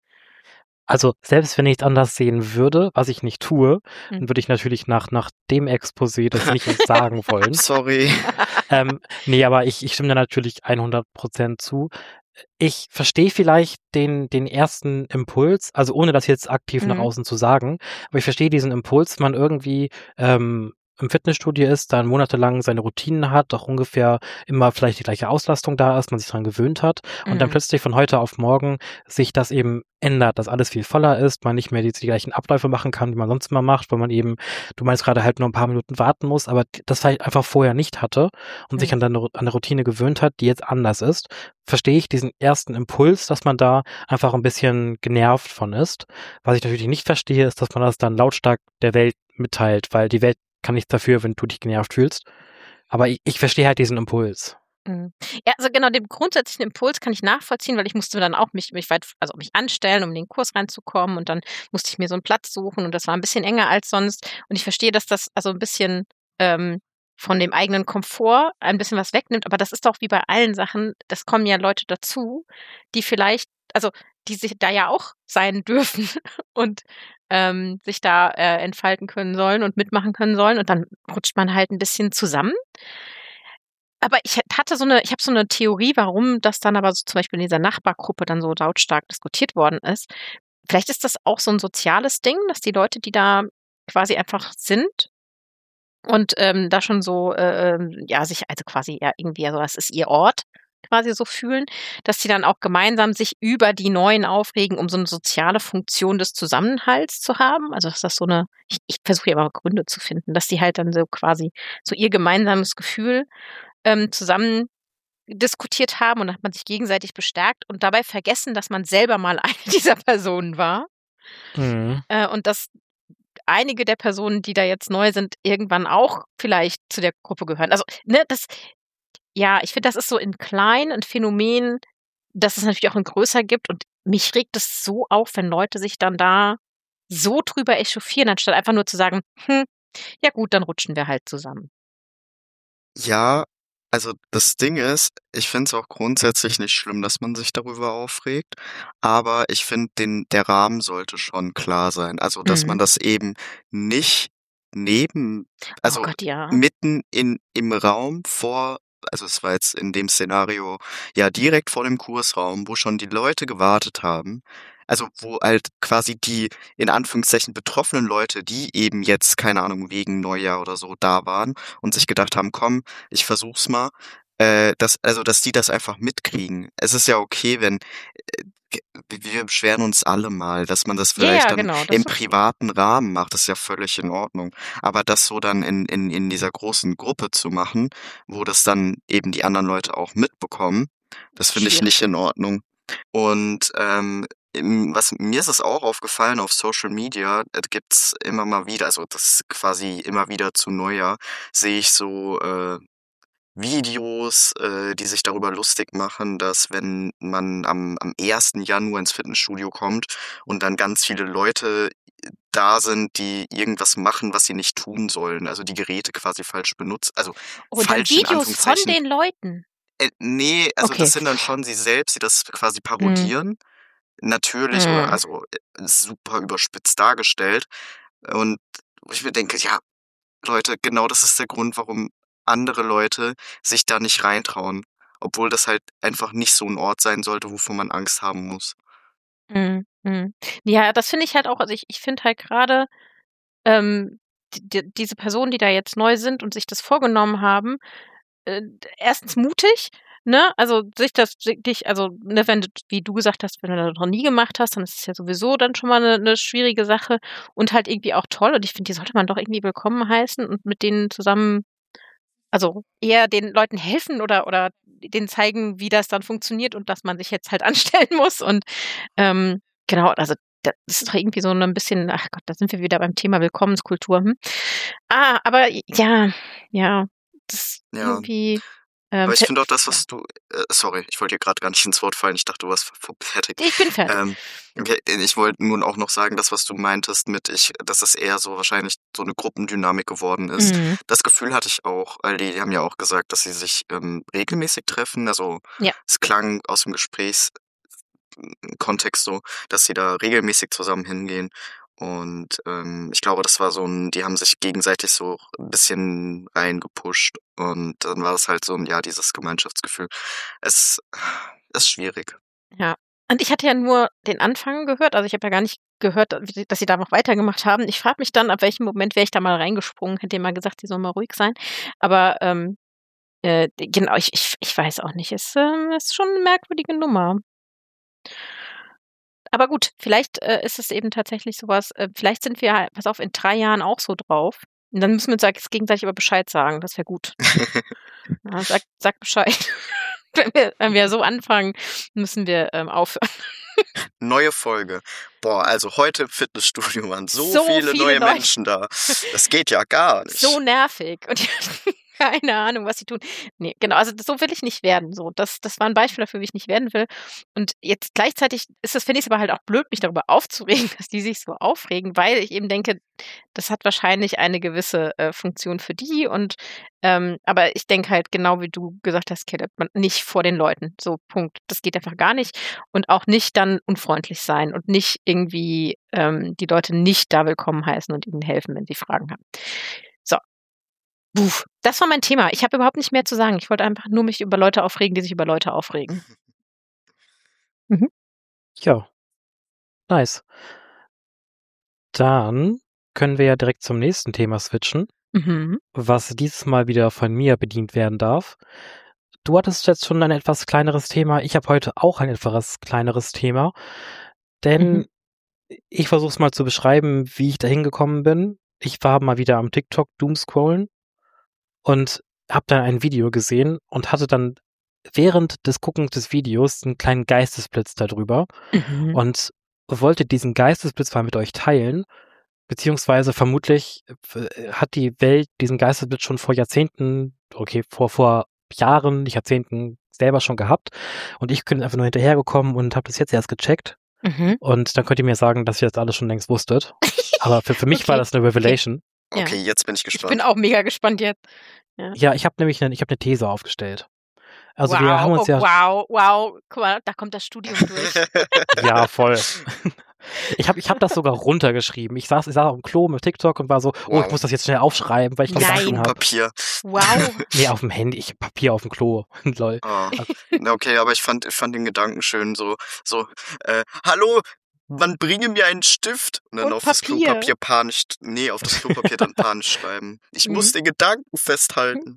Also, selbst wenn ich es anders sehen würde, was ich nicht tue, Mhm. dann würde ich natürlich nach nach dem Exposé das nicht uns sagen wollen. Sorry. Ähm, ne, aber ich ich stimme da natürlich hundert Prozent zu. Ich verstehe vielleicht den den ersten Impuls, also ohne das jetzt aktiv nach Mhm. außen zu sagen, aber ich verstehe diesen Impuls, wenn man irgendwie, ähm, im Fitnessstudio ist, dann monatelang seine Routinen hat, auch ungefähr immer vielleicht die gleiche Auslastung da ist, man sich dran gewöhnt hat und dann Mhm. plötzlich von heute auf morgen sich das eben ändert, dass alles viel voller ist, man nicht mehr die die gleichen Abläufe machen kann, die man sonst immer macht, weil man eben, du meinst gerade halt nur ein paar Minuten warten muss, aber d das vielleicht einfach vorher nicht hatte und sich Mhm. an deine Ru an 'ne Routine gewöhnt hat, die jetzt anders ist, verstehe ich diesen ersten Impuls, dass man da einfach ein bisschen genervt von ist. Was ich natürlich nicht verstehe, ist, dass man das dann lautstark der Welt mitteilt, weil die Welt kann nichts dafür, wenn du dich genervt fühlst. Aber i ich verstehe halt diesen Impuls. Mhm. Ja, also genau, den grundsätzlichen Impuls kann ich nachvollziehen, weil ich musste dann auch mich mich weit also mich anstellen, um in den Kurs reinzukommen und dann musste ich mir so 'n Platz suchen und das war 'n bisschen enger als sonst. Und ich verstehe, dass das also 'n bisschen, ähm, von dem eigenen Komfort ein bisschen was wegnimmt, aber das ist doch wie bei allen Sachen, das kommen ja Leute dazu, die vielleicht also die sich da ja auch sein dürfen und, ähm, sich da, äh, entfalten können sollen und mitmachen können sollen und dann rutscht man halt 'n bisschen zusammen. Aber ich hä hatte so 'ne ich habe so 'ne Theorie, warum das dann aber so zum Beispiel in dieser Nachbargruppe dann so lautstark diskutiert worden ist. Vielleicht ist das auch so 'n soziales Ding, dass die Leute, die da quasi einfach sind und, ähm, da schon so, äh, ähm, ja, sich also quasi ja irgendwie ja so, das ist ihr Ort quasi so fühlen, dass sie dann auch gemeinsam sich über die Neuen aufregen, um so 'ne soziale Funktion des Zusammenhalts zu haben. Also, dass das so 'ne ich ich versuche hier immer Gründe zu finden, dass die halt dann so quasi so ihr gemeinsames Gefühl, ähm, zusammen diskutiert haben und dann hat man sich gegenseitig bestärkt und dabei vergessen, dass man selber mal eine dieser Personen war. Mhm. Äh, und dass einige der Personen, die da jetzt neu sind, irgendwann auch vielleicht zu der Gruppe gehören. Also, ne, das ja, ich finde, das ist so in klein 'n Phänomen, das es natürlich auch in größer gibt und mich regt es so auf, wenn Leute sich dann da so drüber echauffieren, anstatt einfach nur zu sagen: „Hm, ja gut, dann rutschen wir halt zusammen.“ Ja, also das Ding ist, ich finde es auch grundsätzlich nicht schlimm, dass man sich darüber aufregt, aber ich finde, den der Rahmen sollte schon klar sein. Also, dass man Mhm. das eben nicht neben Oh also Gott, ja. mitten in im Raum vor also es war jetzt in dem Szenario ja direkt vor dem Kursraum, wo schon die Leute gewartet haben. Also, wo halt quasi die in Anführungszeichen betroffenen Leute, die eben jetzt, keine Ahnung, wegen Neujahr oder so da waren und sich gedacht haben: „Komm, ich versuch's mal“, äh, dass also, dass die das einfach mitkriegen. Es ist ja okay, wenn äh, g wir beschweren uns alle mal, dass man das Ja, vielleicht ja, dann genau, das im ist okay. privaten Rahmen macht, ist ja völlig in Ordnung. Aber das so dann in in in dieser großen Gruppe zu machen, wo das dann eben die anderen Leute auch mitbekommen, das finde ich nicht Schwierig. in Ordnung. Und, ähm, im was mir ist es auch aufgefallen auf Social Media, äh, gibt's immer mal wieder also, das ist quasi immer wieder zu Neujahr sehe ich so, äh, Videos, äh, die sich darüber lustig machen, dass wenn man am am ersten Januar ins Fitnessstudio kommt und dann ganz viele Leute da sind, die irgendwas machen, was sie nicht tun sollen, also die Geräte quasi falsch benutzt also Und dann falsch in Videos von Anführungszeichen. den Leuten? Äh, ne, also das Okay. sind dann schon sie selbst, die das quasi Mhm. parodieren. Natürlich oder Mhm. also, äh, super überspitzt dargestellt. Und wo ich mir denke: „Ja, Leute, genau das ist der Grund, warum andere Leute sich da nicht reintrauen. Obwohl das halt einfach nicht so ein Ort sein sollte, wovor man Angst haben muss. Mhm, mhm. Ja, das finde ich halt auch, also ich, ich finde halt gerade ähm, die, die, diese Personen, die da jetzt neu sind und sich das vorgenommen haben, äh, erstens mutig, ne? Also sich das dich, also ne, wenn du, wie du gesagt hast, wenn du das noch nie gemacht hast, dann ist es ja sowieso dann schon mal eine, eine schwierige Sache und halt irgendwie auch toll. Und ich finde, die sollte man doch irgendwie willkommen heißen und mit denen zusammen, also eher den Leuten helfen oder oder denen zeigen, wie das dann funktioniert und dass man sich jetzt halt anstellen muss. Und ähm, genau, also das ist doch irgendwie so ein bisschen, ach Gott, da sind wir wieder beim Thema Willkommenskultur. Hm? Ah, aber ja, ja, das Ja. irgendwie. Ähm, Aber ich fe- finde auch das, ja. was du, äh, sorry, ich wollte dir gerade gar nicht ins Wort fallen. Ich dachte, du warst f- f- fertig. Ich bin fertig. Ähm, okay, ich wollte nun auch noch sagen, das, was du meintest mit, ich, dass es eher so wahrscheinlich so eine Gruppendynamik geworden ist. Mhm. Das Gefühl hatte ich auch, weil die haben ja auch gesagt, dass sie sich ähm, regelmäßig treffen. Also Ja. es klang aus dem Gesprächskontext so, dass sie da regelmäßig zusammen hingehen. Und ähm, ich glaube, das war so ein, die haben sich gegenseitig so ein bisschen reingepusht. Und dann war es halt so ein, ja, dieses Gemeinschaftsgefühl. Es ist schwierig. Ja. Und ich hatte ja nur den Anfang gehört, also ich habe ja gar nicht gehört, wie sie- dass sie da noch weitergemacht haben. Ich frage mich dann, ab welchem Moment wäre ich da mal reingesprungen, hätte ihr mal gesagt, sie soll mal ruhig sein. Aber ähm, äh, genau, ich, ich, ich weiß auch nicht. Es ähm, ist schon eine merkwürdige Nummer. Aber gut, vielleicht äh, ist es eben tatsächlich sowas, äh, vielleicht sind wir, halt- pass auf, in drei Jahren auch so drauf. Und dann müssen wir uns jetzt gegenseitig aber Bescheid sagen. Das wäre gut. Ja, sag, sag Bescheid. Wenn wir, wenn wir so anfangen, müssen wir ähm, aufhören. Neue Folge. Boah, also heute im Fitnessstudio waren so, So viele, viele neue Leute. Menschen da. Das geht ja gar nicht. So nervig. Und die hatten keine Ahnung, was sie tun. Nee, genau, also so will ich nicht werden. So, das, das war ein Beispiel dafür, wie ich nicht werden will. Und jetzt gleichzeitig ist das, finde ich es aber halt auch blöd, mich darüber aufzuregen, dass die sich so aufregen, weil ich eben denke, das hat wahrscheinlich eine gewisse äh, Funktion für die. Und ähm, aber ich denke halt genau wie du gesagt hast, Caleb, man nicht vor den Leuten. So, Punkt. Das geht einfach gar nicht. Und auch nicht dann unfreundlich sein und nicht irgendwie ähm, die Leute nicht da willkommen heißen und ihnen helfen, wenn sie Fragen haben. So. Puh, das war mein Thema. Ich habe überhaupt nicht mehr zu sagen. Ich wollte einfach nur mich über Leute aufregen, die sich über Leute aufregen. Mhm. Ja, nice. Dann können wir ja direkt zum nächsten Thema switchen, Mhm. was dieses Mal wieder von mir bedient werden darf. Du hattest jetzt schon ein etwas kleineres Thema. Ich habe heute auch ein etwas kleineres Thema, denn Mhm. ich versuche es mal zu beschreiben, wie ich da hingekommen bin. Ich war mal wieder am TikTok Doomscrollen und habe dann ein Video gesehen und hatte dann während des Guckens des Videos einen kleinen Geistesblitz darüber Mhm. und wollte diesen Geistesblitz mal mit euch teilen, beziehungsweise vermutlich äh, hat die Welt diesen Geistesblitz schon vor Jahrzehnten, okay, vor, vor Jahren, nicht Jahrzehnten selber schon gehabt und ich bin einfach nur hinterhergekommen und habe das jetzt erst gecheckt Mhm. und dann könnt ihr mir sagen, dass ihr das alles schon längst wusstet, aber für, für mich Okay. war das eine Revelation. Ja. Okay, jetzt bin ich Ich gespannt. bin auch mega gespannt jetzt. Ja, ich habe nämlich eine, ich habe eine These aufgestellt. Also wow, wir haben uns oh, ja wow, wow. Guck mal, da kommt das Studium durch. ja voll. Ich habe ich hab das sogar runtergeschrieben. Ich saß, ich saß auf dem Klo mit TikTok und war so, oh, Wow. ich muss das jetzt schnell aufschreiben, weil ich Auf Gedanken habe. Klopapier. Wow. Nee, auf dem Handy, ich hab Papier auf dem Klo. Lol. Oh. Na, okay, aber ich fand, ich fand den Gedanken schön, so, so, äh, hallo, man bringe mir einen Stift und dann Und auf das Papier. Klopapier panisch, nee, auf das Klopapier dann panisch schreiben. Ich Mhm. muss den Gedanken festhalten.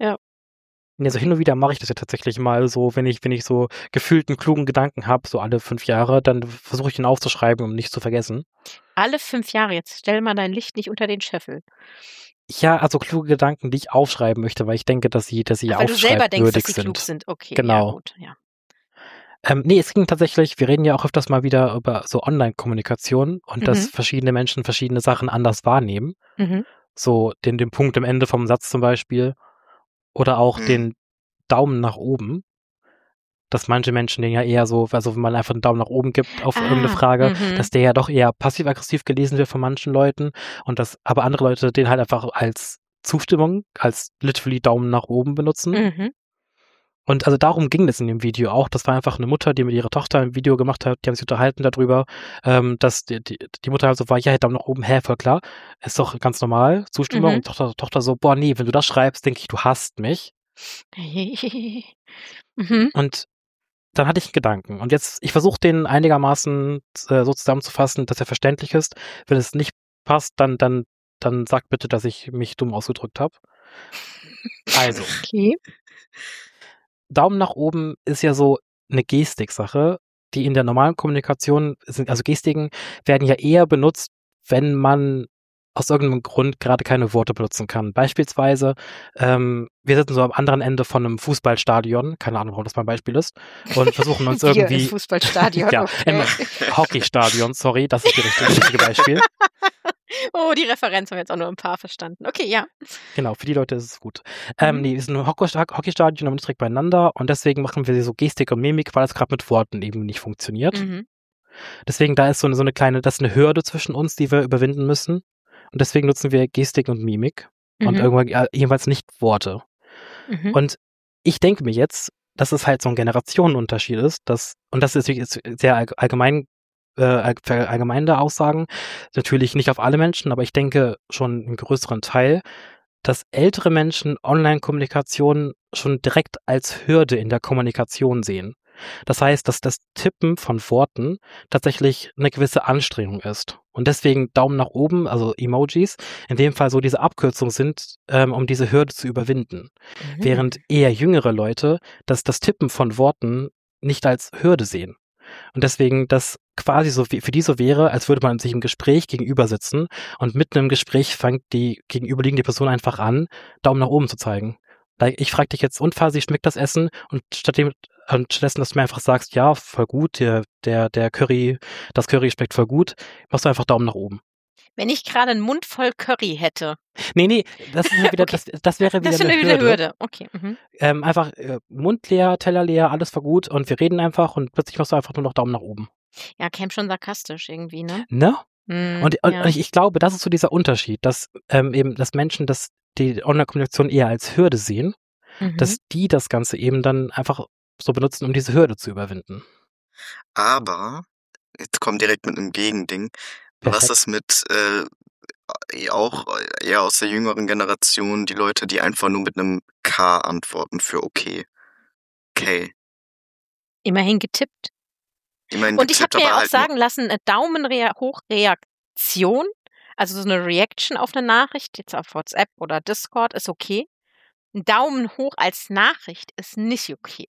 Nee, so hin und wieder mache ich das ja tatsächlich mal so, wenn ich, wenn ich so gefühlten, klugen Gedanken habe, so alle fünf Jahre, dann versuche ich den aufzuschreiben, um nicht zu vergessen. Alle fünf Jahre, jetzt stell mal dein Licht nicht unter den Scheffel. Ja, also kluge Gedanken, die ich aufschreiben möchte, weil ich denke, dass sie, dass sie Ach, weil du selber denkst, dass aufschreibwürdig sie sind. klug sind. Okay, Genau. ja gut, ja. Ähm, nee, es ging tatsächlich, wir reden ja auch öfters mal wieder über so Online-Kommunikation und Mhm. dass verschiedene Menschen verschiedene Sachen anders wahrnehmen. Mhm. So den, den Punkt am Ende vom Satz zum Beispiel oder auch Hm. den Daumen nach oben. Dass manche Menschen den ja eher so, also wenn man einfach einen Daumen nach oben gibt auf Ah, irgendeine Frage, mhm. dass der ja doch eher passiv-aggressiv gelesen wird von manchen Leuten und dass aber andere Leute den halt einfach als Zustimmung, als literally Daumen nach oben benutzen. Mhm. Und also darum ging es in dem Video auch. Das war einfach eine Mutter, die mit ihrer Tochter ein Video gemacht hat. Die haben sich unterhalten darüber, ähm, dass die, die, die Mutter halt so war, ja, hey, Daumen nach oben, hä, voll klar. Ist doch ganz normal, Zustimmung. Mhm. Und Tochter, Tochter so, boah, nee, wenn du das schreibst, denke ich, du hasst mich. mhm. Und dann hatte ich einen Gedanken. Und jetzt, ich versuche den einigermaßen äh, so zusammenzufassen, dass er verständlich ist. Wenn es nicht passt, dann, dann, dann sag bitte, dass ich mich dumm ausgedrückt habe. Also, Okay. Daumen nach oben ist ja so eine Gestik-Sache, die in der normalen Kommunikation sind, also Gestiken werden ja eher benutzt, wenn man aus irgendeinem Grund gerade keine Worte benutzen kann. Beispielsweise, ähm, wir sitzen so am anderen Ende von einem Fußballstadion, keine Ahnung, warum das mein Beispiel ist, und versuchen uns Wir irgendwie... im Fußballstadion. ja, okay. im Hockeystadion, sorry, das ist das richtige, richtige Beispiel. Oh, die Referenz haben wir jetzt auch nur ein paar verstanden. Okay, ja. Genau, für die Leute ist es gut. Ähm, Mhm. nee, wir sind im Hockey- Hockeystadion, aber nicht direkt beieinander und deswegen machen wir so Gestik und Mimik, weil es gerade mit Worten eben nicht funktioniert. Mhm. Deswegen, da ist so eine, so eine kleine, das ist eine Hürde zwischen uns, die wir überwinden müssen. Und deswegen nutzen wir Gestik und Mimik und Mhm. irgendwann äh, jeweils nicht Worte. Mhm. Und ich denke mir jetzt, dass es halt so ein Generationenunterschied ist, dass, und das ist jetzt sehr allg- allgemein, äh, all- verallgemeinende Aussagen, natürlich nicht auf alle Menschen, aber ich denke schon einen größeren Teil, dass ältere Menschen Online-Kommunikation schon direkt als Hürde in der Kommunikation sehen. Das heißt, dass das Tippen von Worten tatsächlich eine gewisse Anstrengung ist. Und deswegen Daumen nach oben, also Emojis, in dem Fall so diese Abkürzung sind, ähm, um diese Hürde zu überwinden. Mhm. Während eher jüngere Leute das, das Tippen von Worten nicht als Hürde sehen. Und deswegen das quasi so wie für die so wäre, als würde man sich im Gespräch gegenüber sitzen und mitten im Gespräch fängt die gegenüberliegende Person einfach an, Daumen nach oben zu zeigen. Like, ich frage dich jetzt, und Fasi, schmeckt das Essen? Und stattdem, und stattdessen, dass du mir einfach sagst, ja, voll gut, der, der, der Curry, das Curry schmeckt voll gut, machst du einfach Daumen nach oben. Wenn ich gerade einen Mund voll Curry hätte. Nee, nee, das ist wieder, Okay. das, das wäre wieder Das ist eine eine Hürde. Hürde. Okay. Mhm. Ähm, einfach äh, Mund leer, Teller leer, alles war gut und wir reden einfach und plötzlich machst du einfach nur noch Daumen nach oben. Ja, käme schon sarkastisch irgendwie, ne? Ne? Mm, Und, und ja. ich, ich glaube, das ist so dieser Unterschied, dass ähm, eben, dass Menschen das, die Online-Kommunikation eher als Hürde sehen, Mhm. dass die das Ganze eben dann einfach so benutzen, um diese Hürde zu überwinden. Aber, jetzt kommt direkt mit einem Gegending. Was Perfekt. ist mit äh, auch eher aus der jüngeren Generation, die Leute, die einfach nur mit einem K antworten für okay. Okay. Immerhin getippt. Immerhin Und ich habe getippt, mir ja aber auch halt nur, sagen lassen, eine Daumen-hoch-Reaktion, also so eine Reaction auf eine Nachricht, jetzt auf WhatsApp oder Discord, ist okay. Ein Daumen hoch als Nachricht ist nicht okay.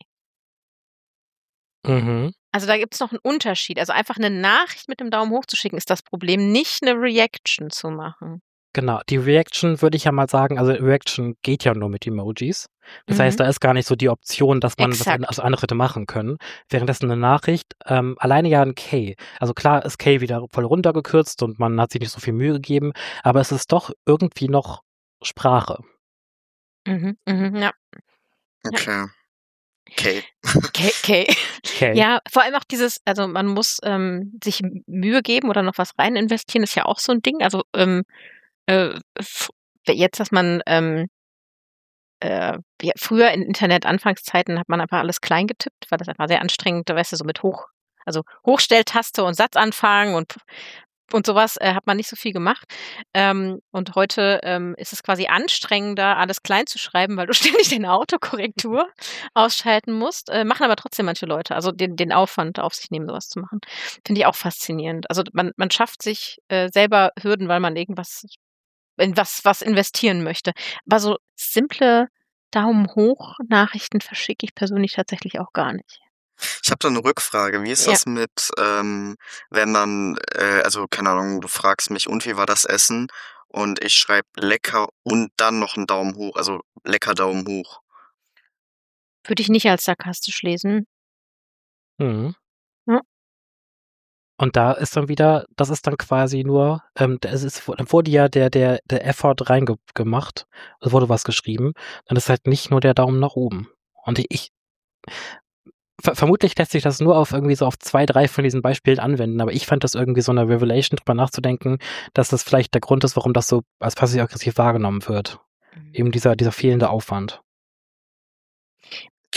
Mhm. Also da gibt es noch einen Unterschied. Also einfach eine Nachricht mit dem Daumen hoch zu schicken, ist das Problem, nicht eine Reaction zu machen. Genau, die Reaction würde ich ja mal sagen, also Reaction geht ja nur mit Emojis. Das Mhm. heißt, da ist gar nicht so die Option, dass man was, Exakt. an, was andere hätte machen können. Währenddessen eine Nachricht, ähm, alleine ja ein K. Also klar ist K wieder voll runtergekürzt und man hat sich nicht so viel Mühe gegeben, aber es ist doch irgendwie noch Sprache. Mhm, mhm, ja. okay. Okay. Okay, okay. K. Ja, vor allem auch dieses, also man muss ähm, sich M- Mühe geben oder noch was rein investieren, ist ja auch so ein Ding. Also ähm, äh, f- jetzt, dass man ähm, äh, ja, früher in Internet-Anfangszeiten hat man einfach alles klein getippt, weil das einfach sehr anstrengend, weißt du, so mit Hoch, also Hochstelltaste und Satzanfang und und sowas äh, hat man nicht so viel gemacht. Ähm, und heute ähm, ist es quasi anstrengender, alles klein zu schreiben, weil du ständig deine Autokorrektur ausschalten musst. Äh, machen aber trotzdem manche Leute, also den, den Aufwand auf sich nehmen, sowas zu machen. Finde ich auch faszinierend. Also man, man schafft sich äh, selber Hürden, weil man irgendwas in was, was investieren möchte. Aber so simple Daumen hoch Nachrichten verschicke ich persönlich tatsächlich auch gar nicht. Ich habe da eine Rückfrage. Wie ist Ja. das mit, ähm, wenn man, äh, also keine Ahnung, du fragst mich, und wie war das Essen? Und ich schreibe lecker und dann noch einen Daumen hoch, also lecker Daumen hoch. Würde ich nicht als sarkastisch lesen. Mhm. Ja. Und da ist dann wieder, das ist dann quasi nur, ähm, da ist, es dann wurde ja der, der, der Effort reingemacht, es wurde was geschrieben, dann ist halt nicht nur der Daumen nach oben. Und ich, ich ver vermutlich lässt sich das nur auf irgendwie so auf zwei, drei von diesen Beispielen anwenden, aber ich fand das irgendwie so eine Revelation, drüber nachzudenken, dass das vielleicht der Grund ist, warum das so als passiv-aggressiv wahrgenommen wird. Mhm. Eben dieser, dieser fehlende Aufwand. Ich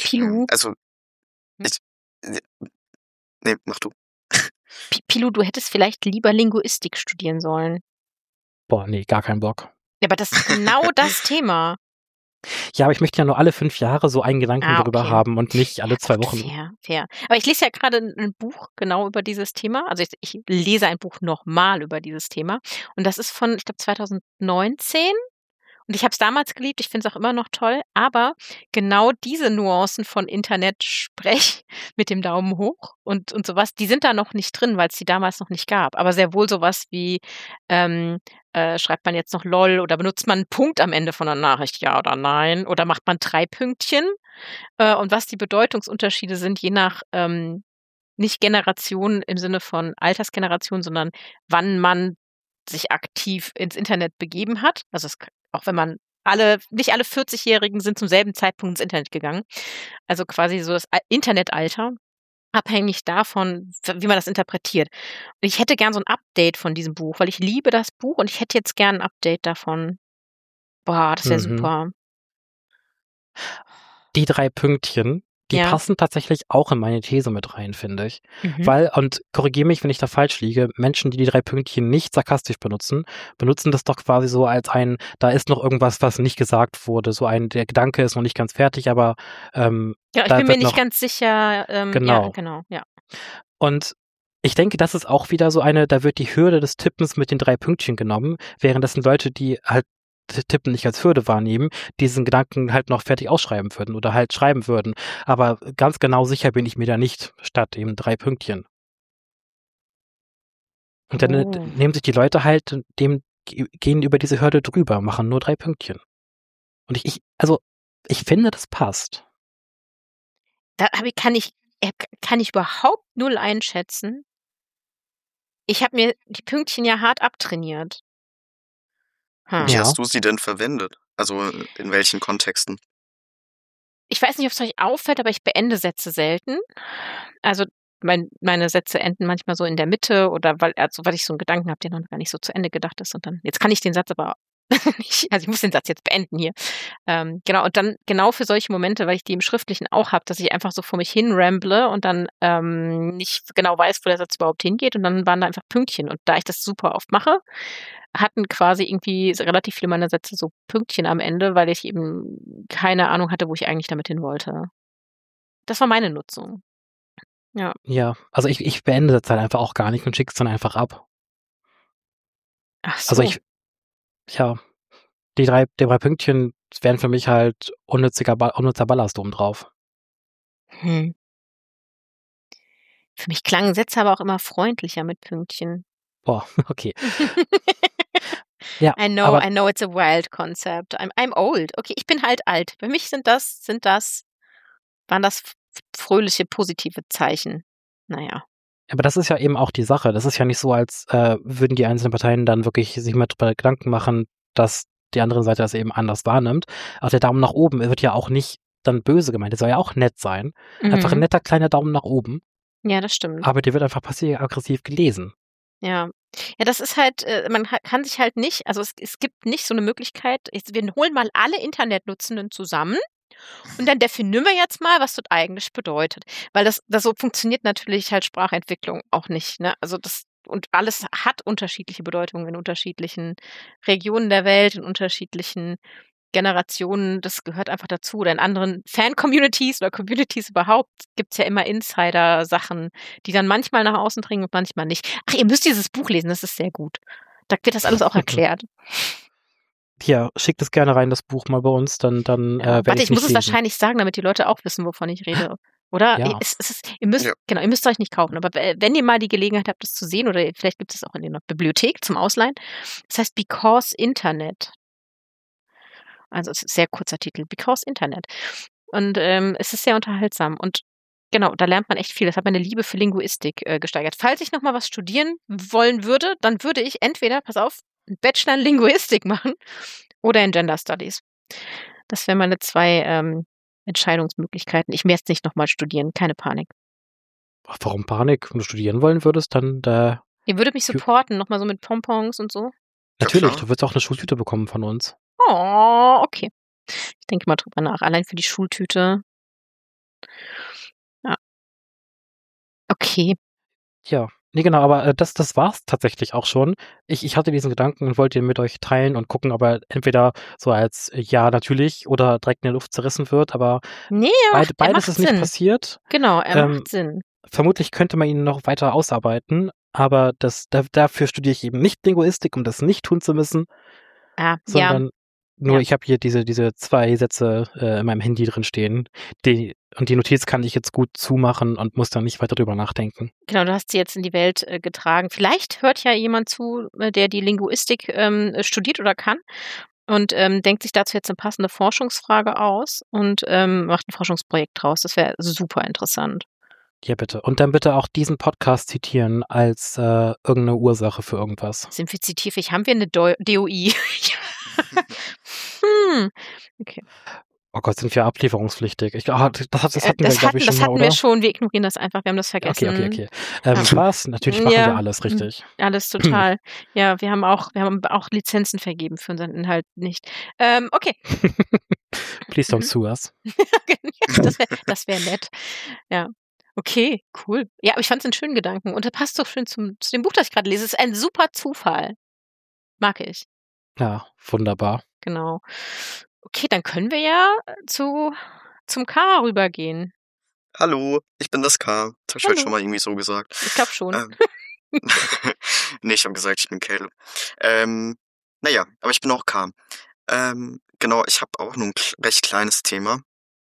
Pilu, Also, Hm? ich. Nee, mach du. Pi- Pilu, du hättest vielleicht lieber Linguistik studieren sollen. Boah, nee, gar keinen Bock. Ja, aber das ist genau das Thema. Ja, aber ich möchte ja nur alle fünf Jahre so einen Gedanken Ah, drüber okay. haben und nicht alle Ja, zwei gut, Wochen. fair, fair. Aber ich lese ja gerade ein, ein Buch genau über dieses Thema. Also ich, ich lese ein Buch nochmal über dieses Thema. Und das ist von, ich glaube, zwanzig neunzehn. Und ich habe es damals geliebt, ich finde es auch immer noch toll, aber genau diese Nuancen von Internet-Sprech mit dem Daumen hoch und, und sowas, die sind da noch nicht drin, weil es die damals noch nicht gab. Aber sehr wohl sowas wie, ähm, äh, schreibt man jetzt noch LOL oder benutzt man einen Punkt am Ende von einer Nachricht, ja oder nein? Oder macht man drei Pünktchen? Äh, und was die Bedeutungsunterschiede sind, je nach ähm, nicht Generation im Sinne von Altersgeneration, sondern wann man sich aktiv ins Internet begeben hat. Also es, auch wenn man alle, nicht alle vierzig-Jährigen sind zum selben Zeitpunkt ins Internet gegangen. Also quasi so das Internetalter, abhängig davon, wie man das interpretiert. Und ich hätte gern so ein Update von diesem Buch, weil ich liebe das Buch und ich hätte jetzt gern ein Update davon. Boah, das wäre Mhm. super. Die drei Pünktchen, die Ja. passen tatsächlich auch in meine These mit rein, finde ich. Mhm. Weil, und korrigiere mich, wenn ich da falsch liege, Menschen, die die drei Pünktchen nicht sarkastisch benutzen, benutzen das doch quasi so als ein, da ist noch irgendwas, was nicht gesagt wurde. So ein, der Gedanke ist noch nicht ganz fertig, aber ähm, Ja, ich da bin mir wird nicht noch, ganz sicher. Ähm, Ja, genau. genau, ja. Und ich denke, das ist auch wieder so eine, da wird die Hürde des Tippens mit den drei Pünktchen genommen, währenddessen Leute, die halt t- Tippen nicht als Hürde wahrnehmen, diesen Gedanken halt noch fertig ausschreiben würden oder halt schreiben würden. Aber ganz genau sicher bin ich mir da nicht, statt eben drei Pünktchen. Und dann äh, Oh. nehmen sich die Leute halt, und dem ge- gehen über diese Hürde drüber, machen nur drei Pünktchen. Und ich, ich also, ich finde, das passt. Da hab ich, kann ich, äh, kann ich überhaupt null einschätzen. Ich habe mir die Pünktchen ja hart abtrainiert. Hm. Wie Ja. hast du sie denn verwendet? Also in welchen Kontexten? Ich weiß nicht, ob es euch auffällt, aber ich beende Sätze selten. Also mein, meine Sätze enden manchmal so in der Mitte oder weil, also, weil ich so einen Gedanken habe, der noch gar nicht so zu Ende gedacht ist. Und dann, jetzt kann ich den Satz aber nicht, also ich muss den Satz jetzt beenden hier. Ähm, genau, und dann genau für solche Momente, weil ich die im Schriftlichen auch habe, dass ich einfach so vor mich hin ramble und dann ähm, nicht genau weiß, wo der Satz überhaupt hingeht. Und dann waren da einfach Pünktchen. Und da ich das super oft mache, hatten quasi irgendwie so relativ viele meiner Sätze so Pünktchen am Ende, weil ich eben keine Ahnung hatte, wo ich eigentlich damit hin wollte. Das war meine Nutzung. Ja. Ja, also ich, ich beende das halt einfach auch gar nicht und schicke es dann einfach ab. Ach so. Also ich, ja, die drei, die drei Pünktchen wären für mich halt unnütziger, Ba- unnützer Ballast oben drauf. Hm. Für mich klangen Sätze aber auch immer freundlicher mit Pünktchen. Boah, okay. Ja, I know, aber I know it's a wild concept. I'm, I'm old. Okay, ich bin halt alt. Für mich sind das, sind das, waren das f- fröhliche, positive Zeichen. Naja. Aber das ist ja eben auch die Sache. Das ist ja nicht so, als äh, würden die einzelnen Parteien dann wirklich sich mal drüber Gedanken machen, dass die andere Seite das eben anders wahrnimmt. Auch der Daumen nach oben wird ja auch nicht dann böse gemeint. Der soll ja auch nett sein. Einfach ein Mhm. netter kleiner Daumen nach oben. Ja, das stimmt. Aber der wird einfach passiv-aggressiv gelesen. Ja. Ja, das ist halt, äh, man ha- kann sich halt nicht, also es, es gibt nicht so eine Möglichkeit, jetzt, wir holen mal alle Internetnutzenden zusammen und dann definieren wir jetzt mal, was das eigentlich bedeutet. Weil das, das so funktioniert natürlich halt Sprachentwicklung auch nicht, ne? Also das, und alles hat unterschiedliche Bedeutungen in unterschiedlichen Regionen der Welt, in unterschiedlichen Generationen, das gehört einfach dazu. Oder in anderen Fan-Communities oder Communities überhaupt gibt's ja immer Insider-Sachen, die dann manchmal nach außen dringen und manchmal nicht. Ach, ihr müsst dieses Buch lesen, das ist sehr gut. Da wird das alles auch erklärt. Hier, schickt es gerne rein, das Buch mal bei uns, dann, dann Ja. äh, werde Warte, ich ich muss nicht es lesen. wahrscheinlich sagen, damit die Leute auch wissen, wovon ich rede. Oder? Ja. Es, es ist, ihr müsst, Ja. genau, ihr müsst euch nicht kaufen. Aber w- wenn ihr mal die Gelegenheit habt, das zu sehen, oder vielleicht gibt es auch in der Bibliothek zum Ausleihen, das heißt Because Internet. Also es ist ein sehr kurzer Titel, Because Internet. Und ähm, es ist sehr unterhaltsam. Und genau, da lernt man echt viel. Das hat meine Liebe für Linguistik äh, gesteigert. Falls ich nochmal was studieren wollen würde, dann würde ich entweder, pass auf, einen Bachelor in Linguistik machen oder in Gender Studies. Das wären meine zwei ähm, Entscheidungsmöglichkeiten. Ich werde jetzt nicht nochmal studieren, keine Panik. Warum Panik? Wenn du studieren wollen würdest, dann äh, Ihr würdet mich Ju- supporten, nochmal so mit Pompons und so. Ja, natürlich, klar. du wirst auch eine Schultüte bekommen von uns. Oh, okay. Ich denke mal drüber nach. Allein für die Schultüte Ja. Okay. Ja, ne, genau, aber, äh, das das war's tatsächlich auch schon. Ich ich hatte diesen Gedanken und wollte ihn mit euch teilen und gucken, ob er entweder so als „Ja, natürlich" oder direkt in der Luft zerrissen wird, aber Ne, er beid macht er beides macht ist nicht Sinn. passiert. Genau, er Ähm, macht Sinn. vermutlich könnte man ihn noch weiter ausarbeiten, aber das da dafür studiere ich eben nicht Linguistik, um das nicht tun zu müssen, Ah, ja, sondern nur ja. ich habe hier diese diese zwei Sätze, äh, in meinem Handy drin stehen, die und die Notiz kann ich jetzt gut zumachen und muss dann nicht weiter drüber nachdenken. Genau, du hast sie jetzt in die Welt, äh, getragen. Vielleicht hört ja jemand zu, äh, der die Linguistik, ähm, äh, studiert oder kann und, ähm, denkt sich dazu jetzt 'ne passende Forschungsfrage aus und, ähm, macht 'n Forschungsprojekt draus. Das wäre super interessant. Ja, bitte. Und dann bitte auch diesen Podcast zitieren als, äh, irgend 'ne Ursache für irgendwas. Sind wir zu tiefig? Haben wir 'ne Deu D O I? Hm, okay. Oh Gott, sind wir ablieferungspflichtig? Ich ah, das das Äh, hatten wir, das glaube ich, hatten schon das mal, hatten wir oder? schon. Wir ignorieren das einfach. Wir haben das Okay, okay, vergessen. okay. Ähm, Ja. Spaß, natürlich machen wir Ja, alles hm, richtig. alles total. Ja, wir haben auch wir haben auch Lizenzen vergeben für unseren Inhalt nicht. Ähm, okay. Please don't Mhm. sue us. Das wäre das wäre nett. Ja. Okay, cool. Ja, aber ich fand's 'n schönen Gedanken und der passt so schön zum zu dem Buch, das ich grade lese. Ist ein super Zufall. Mag ich. Ja, wunderbar. Genau. Okay, dann können wir ja zu zum K rübergehen. Hallo, ich bin das K. Das habe ich heute Hallo. schon mal irgendwie so gesagt. Ich glaube schon. Ähm, ne, ich habe gesagt, ich bin Caleb. Ähm, na ja, aber ich bin auch K. Ähm, genau, ich habe auch nur 'n kl recht kleines Thema.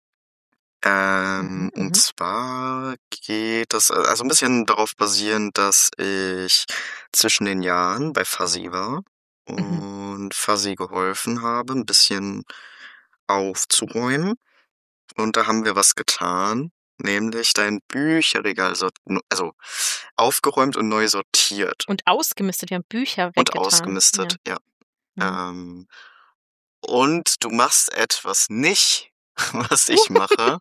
Ähm, Mhm, und mhm. zwar geht das, äh, also 'n bisschen darauf basierend, dass ich zwischen den Jahren bei Fuzzy war Mhm. und Fuzzy geholfen habe, 'n bisschen aufzuräumen. Und da haben wir was getan, nämlich dein Bücherregal sort n also aufgeräumt und neu sortiert. Und ausgemistet. Wir haben Bücher Und weggetan. Ja. ausgemistet, ja. Mhm. Ähm, und du machst etwas nicht, was ich Uh. mache.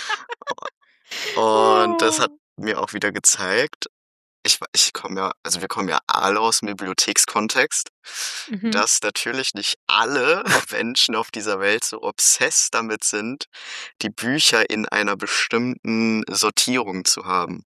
Und das hat Oh. mir auch wieder gezeigt ich w ich komme ja also wir kommen ja alle aus'm Bibliothekskontext, Mhm. dass natürlich nicht alle Menschen auf dieser Welt so obsessed damit sind, die Bücher in einer bestimmten Sortierung zu haben.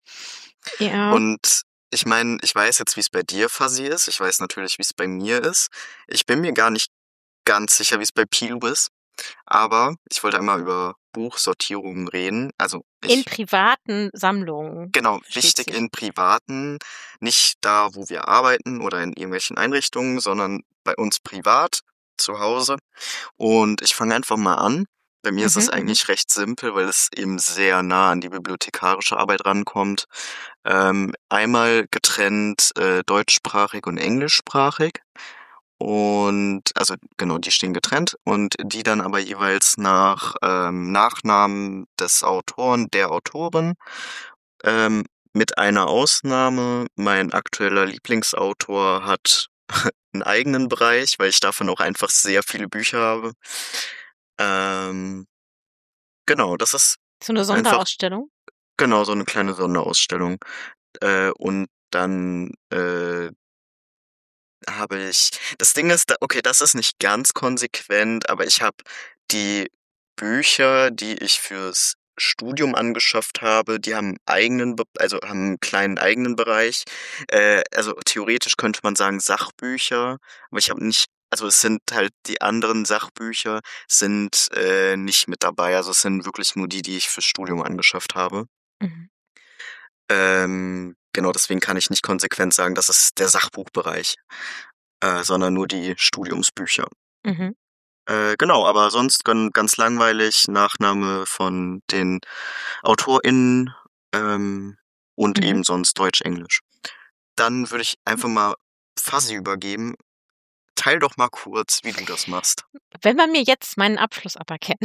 Ja. Und ich meine, ich weiß jetzt, wie's bei dir Fuzzy ist. Ich weiß natürlich, wie's bei mir ist. Ich bin mir gar nicht ganz sicher, wie's bei Pilou ist, aber ich wollte einmal über Buchsortierungen reden. Also, In ich privaten Sammlungen Genau, wichtig speziell. in privaten, nicht da, wo wir arbeiten oder in irgendwelchen Einrichtungen, sondern bei uns privat zu Hause. Und ich fange einfach mal an. Bei mir ist es Mhm, mhm. eigentlich recht simpel, weil es eben sehr nah an die bibliothekarische Arbeit rankommt. Ähm, einmal getrennt, äh, deutschsprachig und englischsprachig. Und also genau, die stehen getrennt und die dann aber jeweils nach, ähm, Nachnamen des Autoren, der Autorin. Ähm, mit einer Ausnahme, mein aktueller Lieblingsautor hat 'n eigenen Bereich, weil ich davon auch einfach sehr viele Bücher habe. Ähm, genau, das ist So 'ne einfach Sonderausstellung? genau, so 'ne kleine Sonderausstellung. Äh, und dann, äh habe ich das Ding ist, da okay, das ist nicht ganz konsequent, aber ich habe die Bücher, die ich fürs Studium angeschafft habe, die haben eigenen Be also haben 'n kleinen eigenen Bereich. Äh, also theoretisch könnte man sagen Sachbücher, aber ich habe nicht also es sind halt die anderen Sachbücher sind, äh, nicht mit dabei. Also es sind wirklich nur die, die ich fürs Studium angeschafft habe. Mhm. Ähm, genau, deswegen kann ich nicht konsequent sagen, das ist der Sachbuchbereich, äh, sondern nur die Studiumsbücher. Mhm. Äh, genau, aber sonst gan ganz langweilig, Nachname von den AutorInnen, ähm, und Mhm. eben sonst Deutsch, Englisch. Dann würde ich einfach mal Fuzzy übergeben. Teile doch mal kurz, wie du das machst. Wenn man mir jetzt meinen Abschluss aberkennt.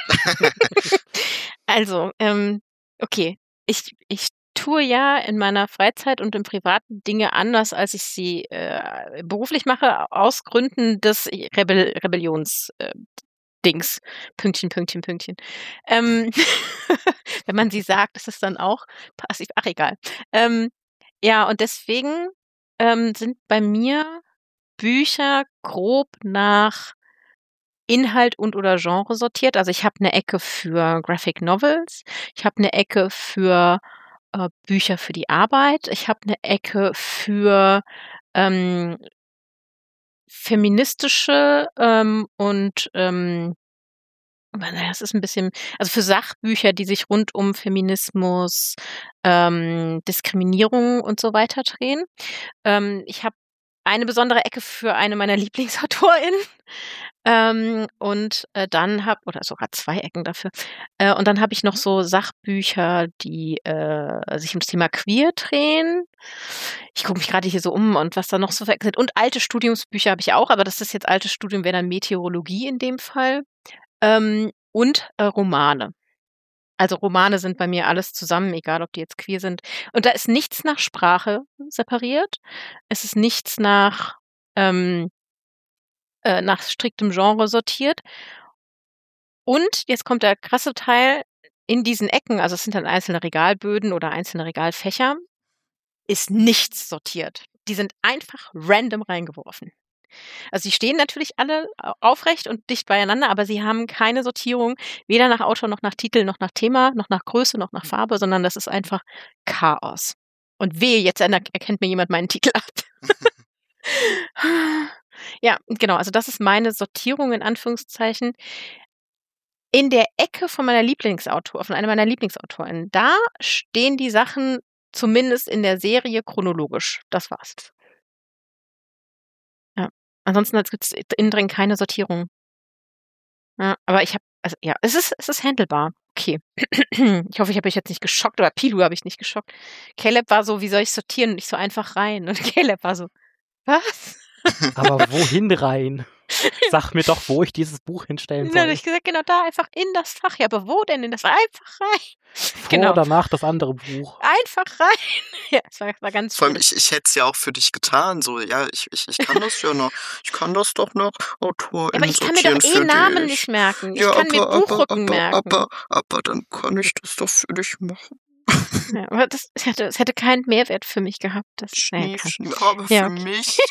Also, ähm, okay. Ich ich tue ja in meiner Freizeit und im Privaten Dinge anders, als ich sie, äh, beruflich mache, aus Gründen des Rebell Rebellions äh, Dings. Pünktchen, Pünktchen, Pünktchen. Ähm, wenn man sie sagt, ist es dann auch passiv. Ach egal. Ähm, ja, und deswegen, ähm, sind bei mir Bücher grob nach Inhalt und oder Genre sortiert. Also ich habe eine Ecke für Graphic Novels, ich habe eine Ecke für äh, Bücher für die Arbeit, ich habe eine Ecke für ähm, feministische ähm, und ähm, naja, es ist ein bisschen, also für Sachbücher, die sich rund um Feminismus, ähm, Diskriminierung und so weiter drehen. Ähm, ich habe eine besondere Ecke für eine meiner LieblingsautorInnen. Ähm, und äh, dann habe, oder sogar zwei Ecken dafür. Äh, und dann habe ich noch so Sachbücher, die äh, sich ums Thema Queer drehen. Ich gucke mich gerade hier so um und was da noch so für Ecken sind. Und alte Studiumsbücher habe ich auch, aber das ist jetzt altes Studium, wäre dann Meteorologie in dem Fall. Ähm, und äh, Romane. Also Romane sind bei mir alles zusammen, egal ob die jetzt queer sind. Und da ist nichts nach Sprache separiert. Es ist nichts nach, ähm, äh, nach striktem Genre sortiert. Und jetzt kommt der krasse Teil, in diesen Ecken, also es sind dann einzelne Regalböden oder einzelne Regalfächer, ist nichts sortiert. Die sind einfach random reingeworfen. Also sie stehen natürlich alle aufrecht und dicht beieinander, aber sie haben keine Sortierung, weder nach Autor noch nach Titel, noch nach Thema, noch nach Größe, noch nach Farbe, sondern das ist einfach Chaos. Und wehe, jetzt erkennt mir jemand meinen Titel ab. Ja, genau, also das ist meine Sortierung in Anführungszeichen. In der Ecke von meiner Lieblingsautor, von einer meiner Lieblingsautorinnen, da stehen die Sachen zumindest in der Serie chronologisch. Das war's. Ja. Ansonsten gibt es innen drin keine Sortierung. Ja, aber ich habe, also ja, es ist, es ist handelbar. Okay. Ich hoffe, ich habe euch jetzt nicht geschockt, oder Pilu habe ich nicht geschockt. Caleb war so, wie soll ich sortieren? Und ich so einfach rein. Und Caleb war so, was? Aber wohin rein? Sag mir doch, wo ich dieses Buch hinstellen soll. Dann habe ich gesagt, genau da, einfach in das Fach. Ja, aber wo denn in das Fach? Einfach rein. Vor Genau. oder nach das andere Buch? Einfach rein. Ja, es war, war ganz Vor allem, schön. ich, ich hätte es ja auch für dich getan. So, ja, ich, ich, ich kann das ja noch. Ich kann das doch noch. Autor Ja, aber ich kann mir doch eh Namen nicht merken. Ich ja, kann aber, mir Buchrücken aber, merken. Aber, aber, aber dann kann ich das doch für dich machen. Ja, aber das, es, hätte, es hätte keinen Mehrwert für mich gehabt. Das, naja, Schnief, schnief, aber Ja, für okay. mich.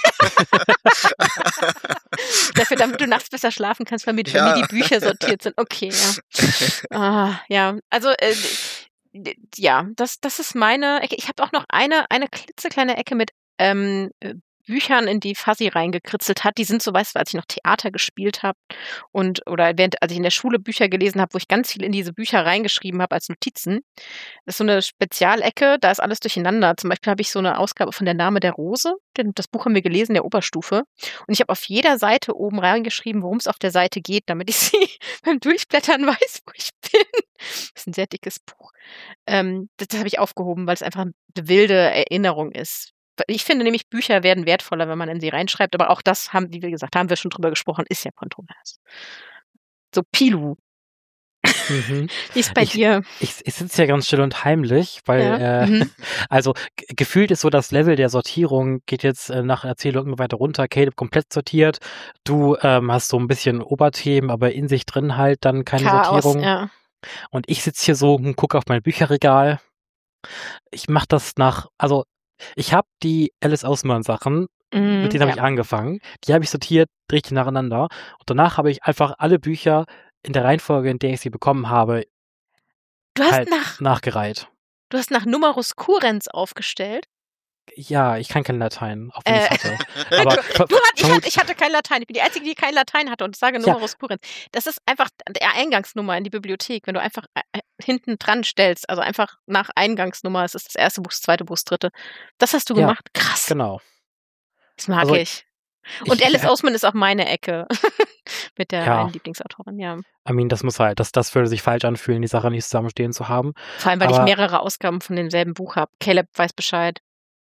Dafür, damit du nachts besser schlafen kannst, weil mit Ja. mir die Bücher sortiert sind. Okay, ja. Ah, ja, also äh, d- ja, das, das ist meine Ecke. Ich habe auch noch eine, eine klitzekleine Ecke mit ähm, äh, Büchern, in die Fuzzy reingekritzelt hat. Die sind so, weißt du, als ich noch Theater gespielt habe und oder während, als ich in der Schule Bücher gelesen habe, wo ich ganz viel in diese Bücher reingeschrieben habe als Notizen. Das ist so eine Spezialecke, da ist alles durcheinander. Zum Beispiel habe ich so eine Ausgabe von Der Name der Rose. Den, das Buch haben wir gelesen, der Oberstufe. Und ich habe auf jeder Seite oben reingeschrieben, worum es auf der Seite geht, damit ich sie beim Durchblättern weiß, wo ich bin. Das ist ein sehr dickes Buch. Ähm, das das habe ich aufgehoben, weil es einfach eine wilde Erinnerung ist. Ich finde nämlich, Bücher werden wertvoller, wenn man in sie reinschreibt. Aber auch das haben, wie wir gesagt haben, wir schon drüber gesprochen, ist ja kontrovers. So, Pilu, Mhm. wie ist bei Ich, dir? ich, ich sitze ja ganz still und heimlich, weil, Ja. äh, Mhm. also g- gefühlt ist so das Level der Sortierung geht jetzt äh, nach Erzählung immer weiter runter. Caleb komplett sortiert. Du ähm, hast so ein bisschen Oberthemen, aber in sich drin halt dann keine Chaos, Sortierung. ja. Und ich sitze hier so und gucke auf mein Bücherregal. Ich mache das nach, also ich habe die Alice Oseman Sachen, mit Mhm, denen habe ja. ich angefangen. Die habe ich sortiert, richtig nacheinander. Und danach habe ich einfach alle Bücher in der Reihenfolge, in der ich sie bekommen habe, Du hast halt nach, nachgereiht. du hast nach Numerus Currens aufgestellt. Ja, ich kann kein Latein, auch wenn Äh, ich es hatte. Aber du, ver- du hat, ich, vermut- hatte, ich hatte kein Latein. Ich bin die Einzige, die kein Latein hatte und sage Ja. Numerus Currens. Das ist einfach der Eingangsnummer in die Bibliothek. Wenn du einfach äh, hinten dran stellst, also einfach nach Eingangsnummer, es ist das erste Buch, das zweite Buch, das dritte. Das hast du Ja, gemacht. Krass. genau. Das mag Also ich. Und ich, Alice ich, Oseman ist auch meine Ecke. Mit der Ja. einen Lieblingsautorin, ja. I mean, das muss halt, das, das würde sich falsch anfühlen, die Sache nicht zusammenstehen zu haben. Vor allem, weil ich Aber mehrere Ausgaben von demselben Buch habe. Caleb weiß Bescheid.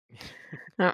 Ja.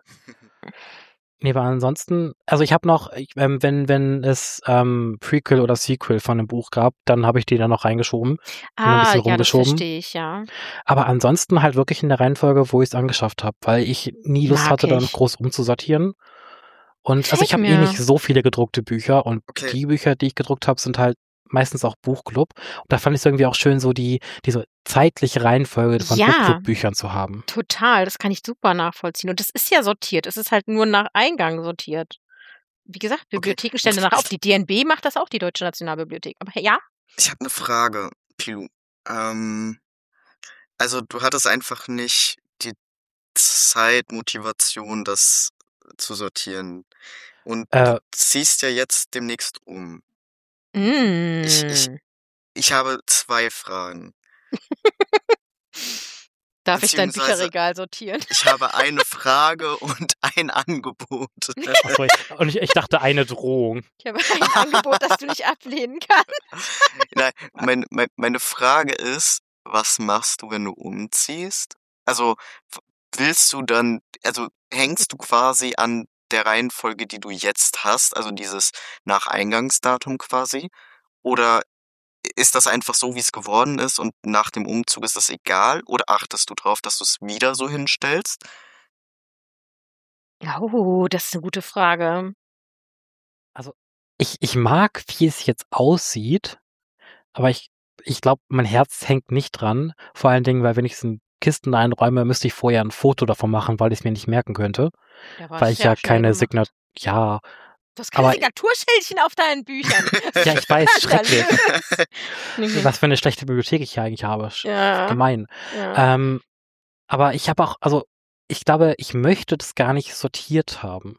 nee, aber ansonsten, also ich habe noch, ich, ähm, wenn, wenn es ähm, Prequel oder Sequel von einem Buch gab, dann habe ich die dann noch reingeschoben und ein Ah, bisschen ja, das rumgeschoben. verstehe ich, ja. Aber ansonsten halt wirklich in der Reihenfolge, wo ich es angeschafft habe, weil ich nie Lust Mag hatte, dann ich. groß umzusortieren. Und also ich Gefällt habe eh nicht mir. so viele gedruckte Bücher und Okay. die Bücher, die ich gedruckt habe, sind halt meistens auch Buchclub. Und da fand ich es irgendwie auch schön, so die diese zeitliche Reihenfolge von Ja. Buchclub-Büchern zu haben. Total, das kann ich super nachvollziehen. Und das ist ja sortiert. Es ist halt nur nach Eingang sortiert. wie gesagt, Okay. Bibliotheken stellen Und danach auf. ich, Die D N B macht das auch, die Deutsche Nationalbibliothek. Aber ja, ich habe eine Frage, Pilu. Ähm, also du hattest einfach nicht die Zeit, Motivation, das zu sortieren. Und du Äh, ziehst ja jetzt demnächst um. Ich, ich, mm. ich habe zwei Fragen. Darf ich dein Beziehungsweise Bücherregal sortieren? ich habe eine Frage und ein Angebot. achso, ich- und ich, ich dachte eine Drohung. Ich habe ein Angebot, das du nicht ablehnen kannst. Nein, mein, mein, meine Frage ist, was machst du, wenn du umziehst? Also f- willst du dann, also hängst du quasi an der Reihenfolge, die du jetzt hast, also dieses nach Eingangsdatum quasi? Oder ist das einfach so, wie es geworden ist und nach dem Umzug ist das egal? Oder achtest du drauf, dass du es wieder so hinstellst? Oh, das ist eine gute Frage. Also ich, ich mag, wie es jetzt aussieht, aber ich, ich glaube, mein Herz hängt nicht dran. Vor allen Dingen, weil wenn ich es in Kisten einräume, müsste ich vorher ein Foto davon machen, weil ich es mir nicht merken könnte. Ja, aber Weil ist ich ja schnell keine gemacht. Signatur. Ja, Du hast keine aber- Signaturschildchen auf deinen Büchern. ja, ich weiß, schrecklich. Okay. Was für eine schlechte Bibliothek ich hier eigentlich habe. Sch- Ja. Gemein. Ja. Ähm, aber ich habe auch, also ich glaube, ich möchte das gar nicht sortiert haben.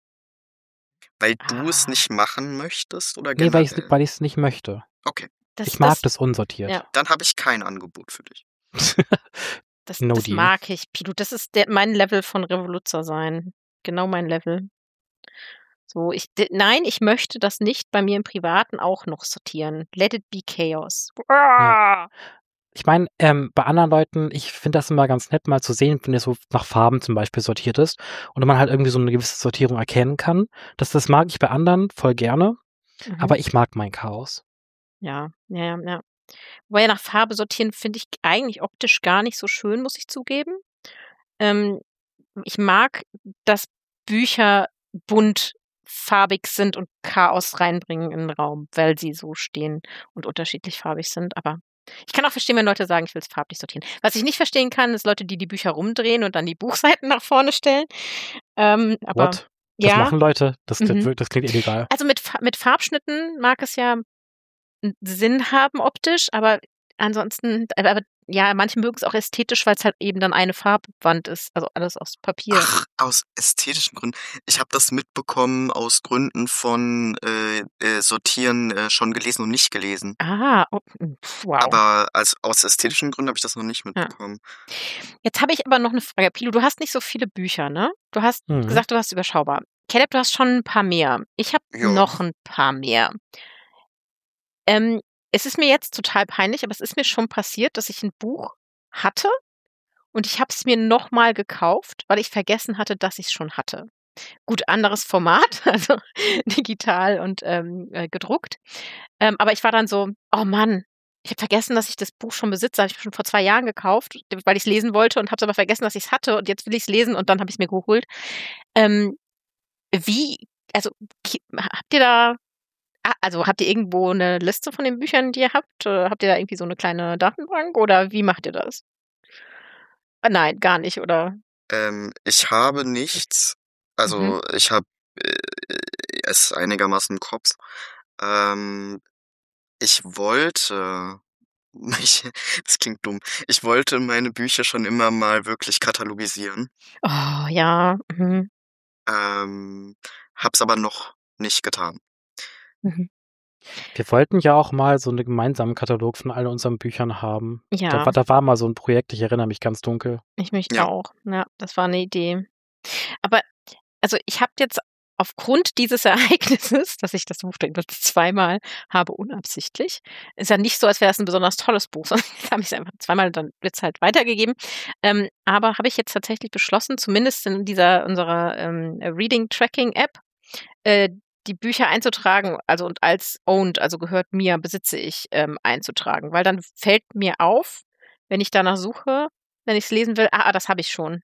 Weil du es Ah. nicht machen möchtest oder Nee, weil ich generell? weil ich es nicht möchte. Okay, Das, Ich mag das, das unsortiert. ja. dann habe ich kein Angebot für dich. das, No das deal. mag ich, Pilu. Das ist der, mein Level von Revoluzer sein. Genau mein Level. So, ich, d- nein, ich möchte das nicht bei mir im Privaten auch noch sortieren. Let it be chaos. Ah. Ich meine, ähm, bei anderen Leuten, ich finde das immer ganz nett, mal zu sehen, wenn es so nach Farben zum Beispiel sortiert ist und man halt irgendwie so eine gewisse Sortierung erkennen kann. Das, das mag ich bei anderen voll gerne, Mhm. aber ich mag mein Chaos. Ja, ja, ja, ja. Wobei nach Farbe sortieren finde ich eigentlich optisch gar nicht so schön, muss ich zugeben. Ähm, ich mag, dass Bücher bunt farbig sind und Chaos reinbringen in den Raum, weil sie so stehen und unterschiedlich farbig sind. Aber ich kann auch verstehen, wenn Leute sagen, ich will es farblich sortieren. Was ich nicht verstehen kann, ist Leute, die die Bücher rumdrehen und dann die Buchseiten nach vorne stellen. Ähm, aber What? Das ja, machen Leute? Das, das, Mhm. das klingt illegal. also mit, Fa- mit Farbschnitten mag es ja einen Sinn haben optisch, aber ansonsten, aber, aber ja, manche mögen es auch ästhetisch, weil es halt eben dann eine Farbwand ist, also alles aus Papier. Ach, aus ästhetischen Gründen. Ich habe das mitbekommen aus Gründen von äh, äh, Sortieren äh, schon gelesen und nicht gelesen. Ah, oh, pf, wow. Aber als, aus ästhetischen Gründen habe ich das noch nicht mitbekommen. Jetzt habe ich aber noch eine Frage. Pilo, du hast nicht so viele Bücher, ne? Du hast Mhm. gesagt, du hast überschaubar. Caleb, du hast schon ein paar mehr. Ich habe Ja. noch ein paar mehr. Ähm, es ist mir jetzt total peinlich, aber es ist mir schon passiert, dass ich ein Buch hatte und ich habe es mir nochmal gekauft, weil ich vergessen hatte, dass ich es schon hatte. Gut, anderes Format, also digital und ähm, äh, gedruckt. Ähm, aber ich war dann so, oh Mann, ich habe vergessen, dass ich das Buch schon besitze. Habe ich schon vor zwei Jahren gekauft, weil ich es lesen wollte und habe es aber vergessen, dass ich es hatte und jetzt will ich es lesen und dann habe ich es mir geholt. Ähm, wie, also ki- habt ihr da, ah, also habt ihr irgendwo eine Liste von den Büchern, die ihr habt? Oder habt ihr da irgendwie so eine kleine Datenbank oder wie macht ihr das? Ah, nein, gar nicht, oder? Ähm, ich habe nichts. Also Mhm. ich habe äh, es einigermaßen im Kopf. Ähm, ich wollte, ich, das klingt dumm, ich wollte meine Bücher schon immer mal wirklich katalogisieren. Oh, ja. Mhm. Ähm, hab's aber noch nicht getan. Mhm. Wir wollten ja auch mal so einen gemeinsamen Katalog von all unseren Büchern haben. Ja. Da, war- da war mal so ein Projekt, ich erinnere mich ganz dunkel. Ich mich Ja. auch. Ja, das war eine Idee. Aber, also ich habe jetzt aufgrund dieses Ereignisses, dass ich das Buch dann jetzt zweimal habe, unabsichtlich, ist ja nicht so, als wäre das ein besonders tolles Buch, sondern jetzt habe ich es einfach zweimal, dann wird es halt weitergegeben. Ähm, aber habe ich jetzt tatsächlich beschlossen, zumindest in dieser unserer ähm, Reading Tracking App, äh, die Bücher einzutragen, also und als owned, also gehört mir, besitze ich, ähm, einzutragen. Weil dann fällt mir auf, wenn ich danach suche, wenn ich es lesen will, ah, ah, das habe ich schon.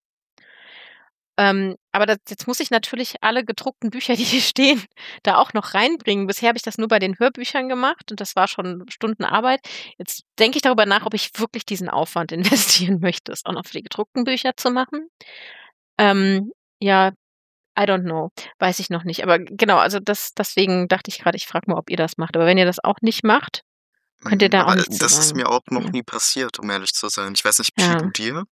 Ähm, aber das, jetzt muss ich natürlich alle gedruckten Bücher, die hier stehen, da auch noch reinbringen. Bisher habe ich das nur bei den Hörbüchern gemacht und das war schon Stunden Arbeit. Jetzt denke ich darüber nach, ob ich wirklich diesen Aufwand investieren möchte, es auch noch für die gedruckten Bücher zu machen. Ähm, ja, I don't know. Weiß ich noch nicht. Aber genau, also das, deswegen dachte ich gerade, ich frage mal, ob ihr das macht. Aber wenn ihr das auch nicht macht, könnt ihr da Aber auch nichts zu das ist sagen. mir auch noch Ja. nie passiert, um ehrlich zu sein. Ich weiß nicht, Pi, Ja. du dir?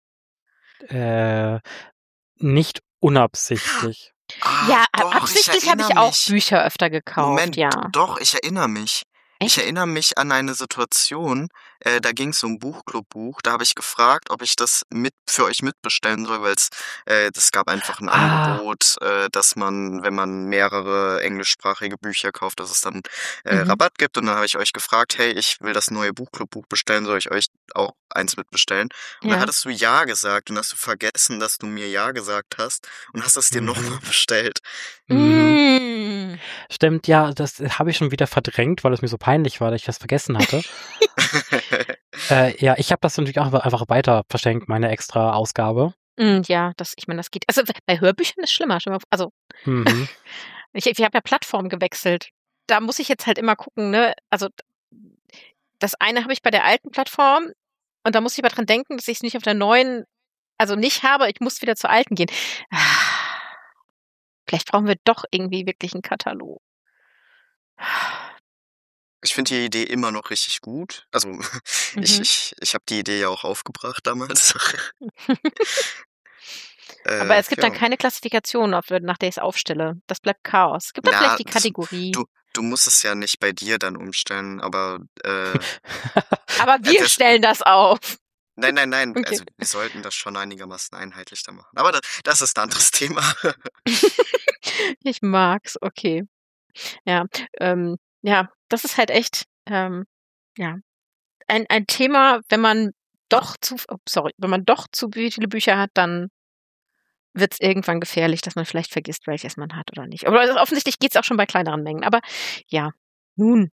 Äh, nicht unabsichtlich. Ah, Ja, doch, absichtlich ich habe ich erinnere auch mich. Bücher öfter gekauft, Moment, ja. doch, ich erinnere mich. Ich Echt? erinnere mich an eine Situation, äh, da ging es um Buchclub-Buch. Da habe ich gefragt, ob ich das mit für euch mitbestellen soll, weil es äh, das gab einfach ein Ah. Angebot, äh, dass man, wenn man mehrere englischsprachige Bücher kauft, dass es dann äh, Mhm. Rabatt gibt. Und dann habe ich euch gefragt, hey, ich will das neue Buchclub-Buch bestellen, soll ich euch auch eins mitbestellen? Und dann Ja. hattest du Ja gesagt und hast du vergessen, dass du mir Ja gesagt hast und hast es dir Mhm. nochmal bestellt. Mhm. Mm. Stimmt, ja, das habe ich schon wieder verdrängt, weil es mir so peinlich war, dass ich das vergessen hatte. äh, ja, ich habe das natürlich auch einfach weiter verschenkt, meine extra Ausgabe. Mm, ja, das, ich meine, das geht. Also bei Hörbüchern ist schlimmer. Stell dir mal vor- Also Mhm. ich, ich habe ja Plattform gewechselt. Da muss ich jetzt halt immer gucken, ne? Also das eine habe ich bei der alten Plattform und da muss ich aber dran denken, dass ich es nicht auf der neuen, also nicht habe. Ich muss wieder zur alten gehen. Ah, Vielleicht brauchen wir doch irgendwie wirklich einen Katalog. Ich finde die Idee immer noch richtig gut. Also ich, Mhm. ich, ich habe die Idee ja auch aufgebracht damals. Aber äh, es gibt dann ja. keine Klassifikation, auf- nach der ich es aufstelle. Das bleibt Chaos. Es gibt dann Ja, vielleicht die das, Kategorie. du, du musst es ja nicht bei dir dann umstellen, aber äh, Aber äh, wir das, stellen das auf. nein, nein, nein. Okay. Also wir sollten das schon einigermaßen einheitlich da machen. Aber das, das ist ein anderes Thema. Ich mag's, okay. Ja, ähm, ja, das ist halt echt, ähm, ja, ein, ein Thema, wenn man doch zu, oh, sorry, wenn man doch zu viele Bücher hat, dann wird es irgendwann gefährlich, dass man vielleicht vergisst, welches man hat oder nicht. Aber also offensichtlich geht's auch schon bei kleineren Mengen. Aber ja, nun,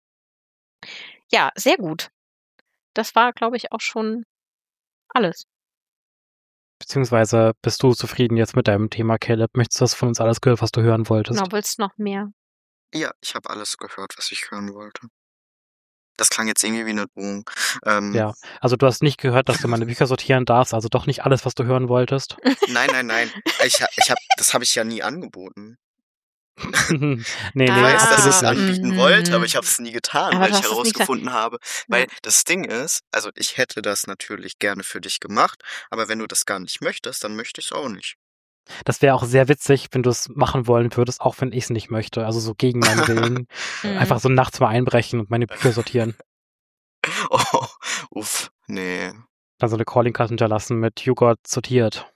ja, sehr gut. Das war, glaube ich, auch schon alles. Beziehungsweise bist du zufrieden jetzt mit deinem Thema, Caleb? Möchtest du das von uns alles gehört, was du hören wolltest? Genau, willst du noch mehr? Ja, ich habe alles gehört, was ich hören wollte. Das klang jetzt irgendwie wie eine Drohung. Ähm, Ja, also du hast nicht gehört, dass du meine Bücher sortieren darfst, also doch nicht alles, was du hören wolltest. Nein, nein, nein. Ich, ha- ich hab, das habe ich ja nie angeboten. nee, nee, Ich weiß, dass ich absolut es nicht. anbieten Mhm. wollte, aber ich habe es nie getan, Aber weil du ich hast es nie gesagt. herausgefunden habe. Weil Ja. das Ding ist, also ich hätte das natürlich gerne für dich gemacht, aber wenn du das gar nicht möchtest, dann möchte ich es auch nicht. Das wäre auch sehr witzig, wenn du es machen wollen würdest, auch wenn ich es nicht möchte. Also so gegen meinen Willen. Mhm. Einfach so nachts mal einbrechen und meine Bücher sortieren. Oh, uff, nee. Dann so eine Calling-Card hinterlassen mit You got sortiert.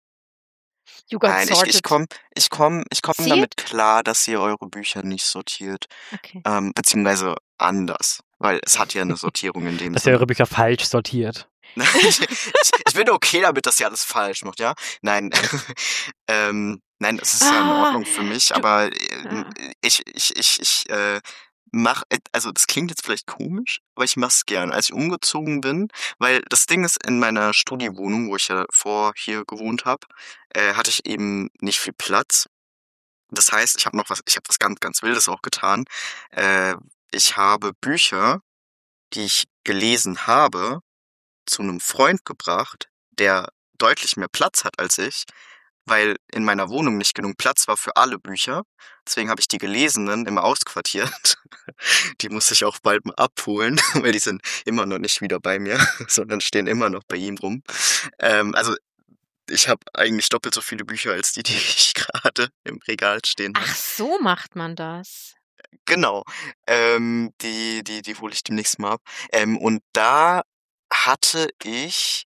You got Nein, ich, sorted. ich komme ich komm, ich komm See damit klar, dass ihr eure Bücher nicht sortiert. Okay. Ähm, beziehungsweise anders. Weil es hat ja eine Sortierung in dem Dass ihr Sinne. eure Bücher falsch sortiert. ich, ich, ich bin okay damit, dass ihr alles falsch macht, ja? Nein. ähm, nein, es ist ja in Ah, Ordnung für mich, du- aber äh, Ah. ich, ich, ich, ich äh, mach, et- also das klingt jetzt vielleicht komisch, aber ich mach's gern. Als ich umgezogen bin, weil das Ding ist, in meiner Studiowohnung, wo ich ja vor hier gewohnt habe, äh, hatte ich eben nicht viel Platz. Das heißt, ich habe noch was, ich habe was ganz, ganz Wildes auch getan. Äh, ich habe Bücher, die ich gelesen habe, zu einem Freund gebracht, der deutlich mehr Platz hat als ich, weil in meiner Wohnung nicht genug Platz war für alle Bücher. Deswegen habe ich die Gelesenen immer ausquartiert. Die muss ich auch bald mal abholen, weil die sind immer noch nicht wieder bei mir, sondern stehen immer noch bei ihm rum. Ähm, also ich habe eigentlich doppelt so viele Bücher als die, die ich gerade im Regal stehen habe. Ach, so macht man das. Genau. Ähm, die, die, die hole ich demnächst mal ab. Ähm, und da hatte ich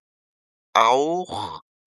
auch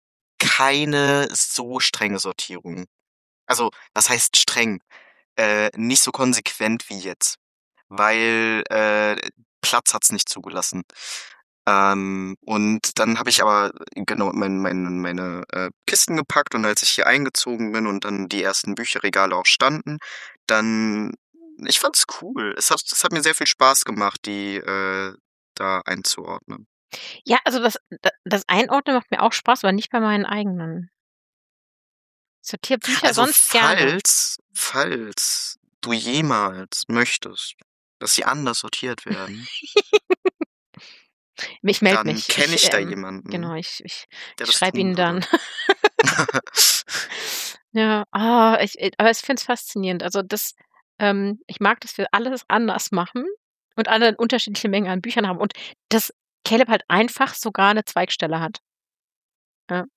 keine so strenge Sortierung. Also, was heißt streng? Äh, nicht so konsequent wie jetzt. Weil äh, Platz hat's nicht zugelassen. Ähm, und dann habe ich aber genau mein, mein, meine äh, Kisten gepackt und als ich hier eingezogen bin und dann die ersten Bücherregale auch standen, dann ich fand's cool. Es hat, es hat mir sehr viel Spaß gemacht, die äh, da einzuordnen. Ja, also das, da- das Einordnen macht mir auch Spaß, aber nicht bei meinen eigenen. Ich sortiere Bücher Also sonst gerne. falls, falls du jemals möchtest, dass sie anders sortiert werden, Ich melde dann mich. kenne ich da ähm, jemanden, Genau, ich, ich, der ich das schreibe tun Ihnen dann. würde. Ah, ich, ich- aber ich finde es faszinierend. Also das, ähm, ich mag, dass wir alles anders machen und alle eine unterschiedliche Mengen an Büchern haben und dass Caleb halt einfach sogar eine Zweigstelle hat. Ja.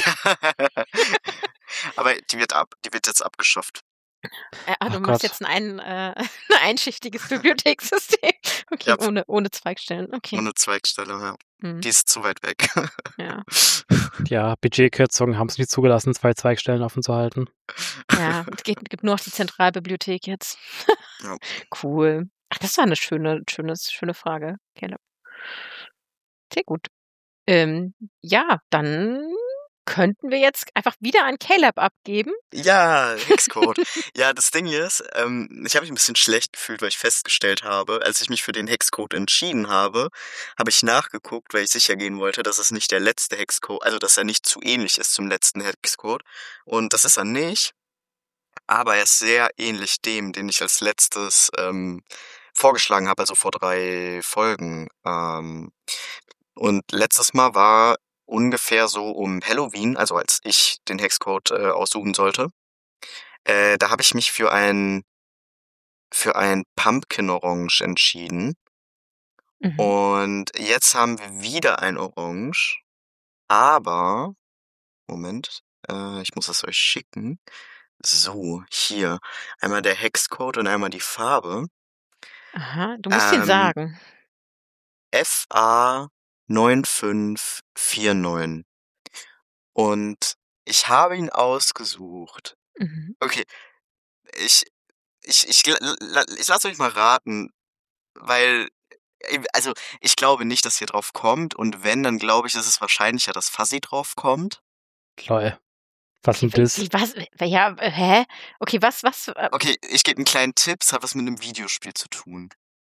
Aber die wird ab, die wird jetzt abgeschafft. Äh, ah, Ach du machst Gott. jetzt ein, äh, ein einschichtiges Bibliothekssystem. Okay, Ja, ohne, ohne Zweigstellen. Okay. ohne Zweigstelle, ja. Hm, Die ist zu weit weg. ja. Ja, Budgetkürzungen haben es nicht zugelassen, zwei Zweigstellen offen zu halten. Ja, es geht, gibt nur noch die Zentralbibliothek jetzt. Ja. Cool. Ach, das war eine schöne, schönes, schöne Frage, Caleb. Sehr gut. Ähm, ja, dann könnten wir jetzt einfach wieder an Caleb abgeben. Ja, Hexcode. Ja, das Ding ist, ähm, ich habe mich ein bisschen schlecht gefühlt, weil ich festgestellt habe, als ich mich für den Hexcode entschieden habe, habe ich nachgeguckt, weil ich sicher gehen wollte, dass es nicht der letzte Hexcode, also dass er nicht zu ähnlich ist zum letzten Hexcode. Und das ist er nicht, aber er ist sehr ähnlich dem, den ich als letztes ähm, vorgeschlagen habe, also vor drei Folgen. Ähm, und letztes Mal war ungefähr so um Halloween, also als ich den Hexcode äh, aussuchen sollte. Äh, da habe ich mich für ein für ein Pumpkin Orange entschieden. Mhm. Und jetzt haben wir wieder ein Orange. Aber, Moment, äh, ich muss es euch schicken. So, hier. Einmal der Hexcode und einmal die Farbe. Aha, du musst ihn Ähm, sagen. F A neun fünf vier neun. Und ich habe ihn ausgesucht. Mhm. Okay, ich, ich, ich, la- la- ich lasse euch mal raten, weil, äh, also, ich glaube nicht, dass ihr drauf kommt. Und wenn, dann glaube ich, ist es wahrscheinlicher, dass Fuzzy drauf kommt. Lol. Was Okay, sind wie, das? wie, was, äh, ja, äh, hä? Okay, was, was, äh, Okay, ich gebe einen kleinen Tipp. Es hat was mit einem Videospiel zu tun.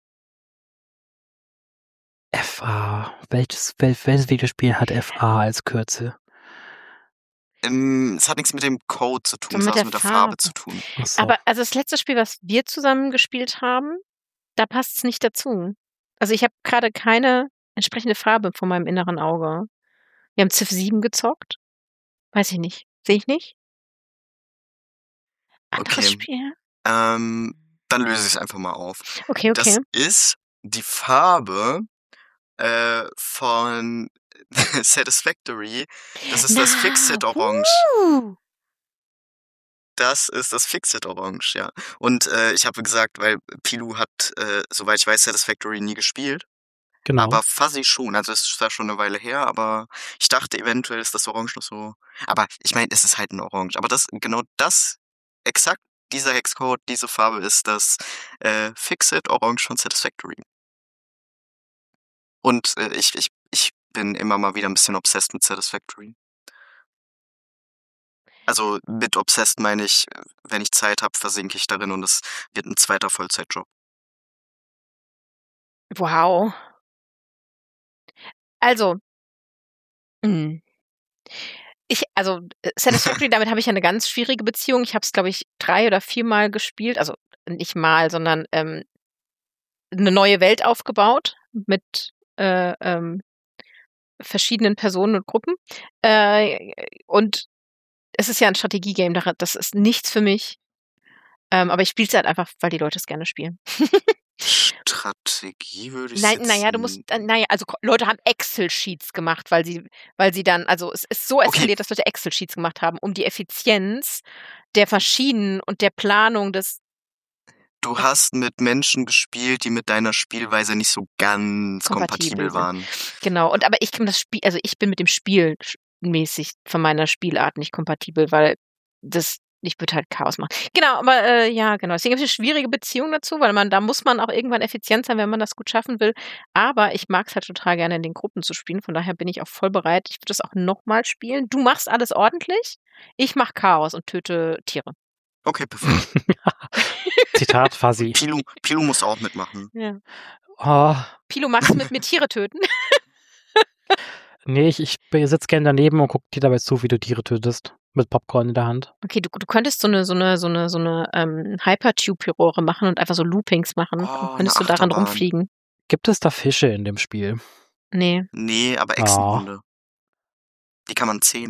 F A. Welches, wel, welches Videospiel hat F A als Kürzel? Ähm, es hat nichts mit dem Code zu so tun. Es mit hat was der mit der Farbe. Farbe zu tun. Ach so. Aber also das letzte Spiel, was wir zusammen gespielt haben, da passt es nicht dazu. Also ich habe gerade keine entsprechende Farbe vor meinem inneren Auge. Wir haben Civ sieben gezockt. Weiß ich nicht. Sehe ich nicht? Anderes Okay. Spiel? Ähm, dann löse ich es einfach mal auf. Okay, Das okay. ist die Farbe äh, von Satisfactory. Das ist das Na, Fixit Orange. uh. Das ist das Fixit Orange, ja. Und äh, ich habe gesagt, weil Pilou hat, äh, soweit ich weiß, Satisfactory nie gespielt. Genau. Aber Fuzzy schon. Also es ist zwar schon eine Weile her, aber ich dachte, eventuell ist das Orange noch so. Aber ich meine, es ist halt ein Orange. Aber das, genau das, exakt dieser Hexcode, diese Farbe ist das äh, Fixit Orange von Satisfactory. Und äh, ich, ich, ich bin immer mal wieder ein bisschen obsessed mit Satisfactory. Also mit obsessed meine ich, wenn ich Zeit habe, versinke ich darin und es wird ein zweiter Vollzeitjob. Wow. Also, mh. ich, also äh, Satisfactory, damit habe ich ja eine ganz schwierige Beziehung. Ich habe es, glaube ich, drei oder viermal gespielt. Also nicht mal, sondern ähm, eine neue Welt aufgebaut mit äh, ähm, verschiedenen Personen und Gruppen. Äh, und es ist ja ein Strategiegame, da- das ist nichts für mich. Ähm, aber ich spiele es halt einfach, weil die Leute es gerne spielen. Strategie würde ich Nein, jetzt naja, du musst, äh, naja, also ko- Leute haben Excel-Sheets gemacht, weil sie, weil sie dann, also es ist so Okay. eskaliert, dass Leute Excel-Sheets gemacht haben, um die Effizienz der Maschinen und der Planung des, Du hast mit Menschen gespielt, die mit deiner Spielweise nicht so ganz Kompatibel kompatibel sind. waren. Genau. Und aber ich kann das Spiel, also ich bin mit dem Spiel sch- mäßig von meiner Spielart nicht kompatibel, weil das, ich würde halt Chaos machen. Genau, aber äh, ja, genau. Deswegen habe ich eine schwierige Beziehung dazu, weil man, da muss man auch irgendwann effizient sein, wenn man das gut schaffen will. Aber ich mag es halt total gerne in den Gruppen zu spielen. Von daher bin ich auch voll bereit. Ich würde das auch nochmal spielen. Du machst alles ordentlich. Ich mache Chaos und töte Tiere. Okay, perfekt. Zitat Fuzzy. Pilou, Pilou muss auch mitmachen. Ja. Oh, Pilo, magst du mit mir Tiere töten? nee, ich, ich sitze gern daneben und guck dir dabei zu, wie du Tiere tötest. Mit Popcorn in der Hand. Okay, du, du könntest so eine, so eine, so eine, so eine ähm, Hypertube-Furore machen und einfach so Loopings machen. Oh, Dann eine könntest du daran Achterbahn. rumfliegen. Gibt es da Fische in dem Spiel? Nee. Nee, aber Oh. Echsenhunde. Die kann man zähmen.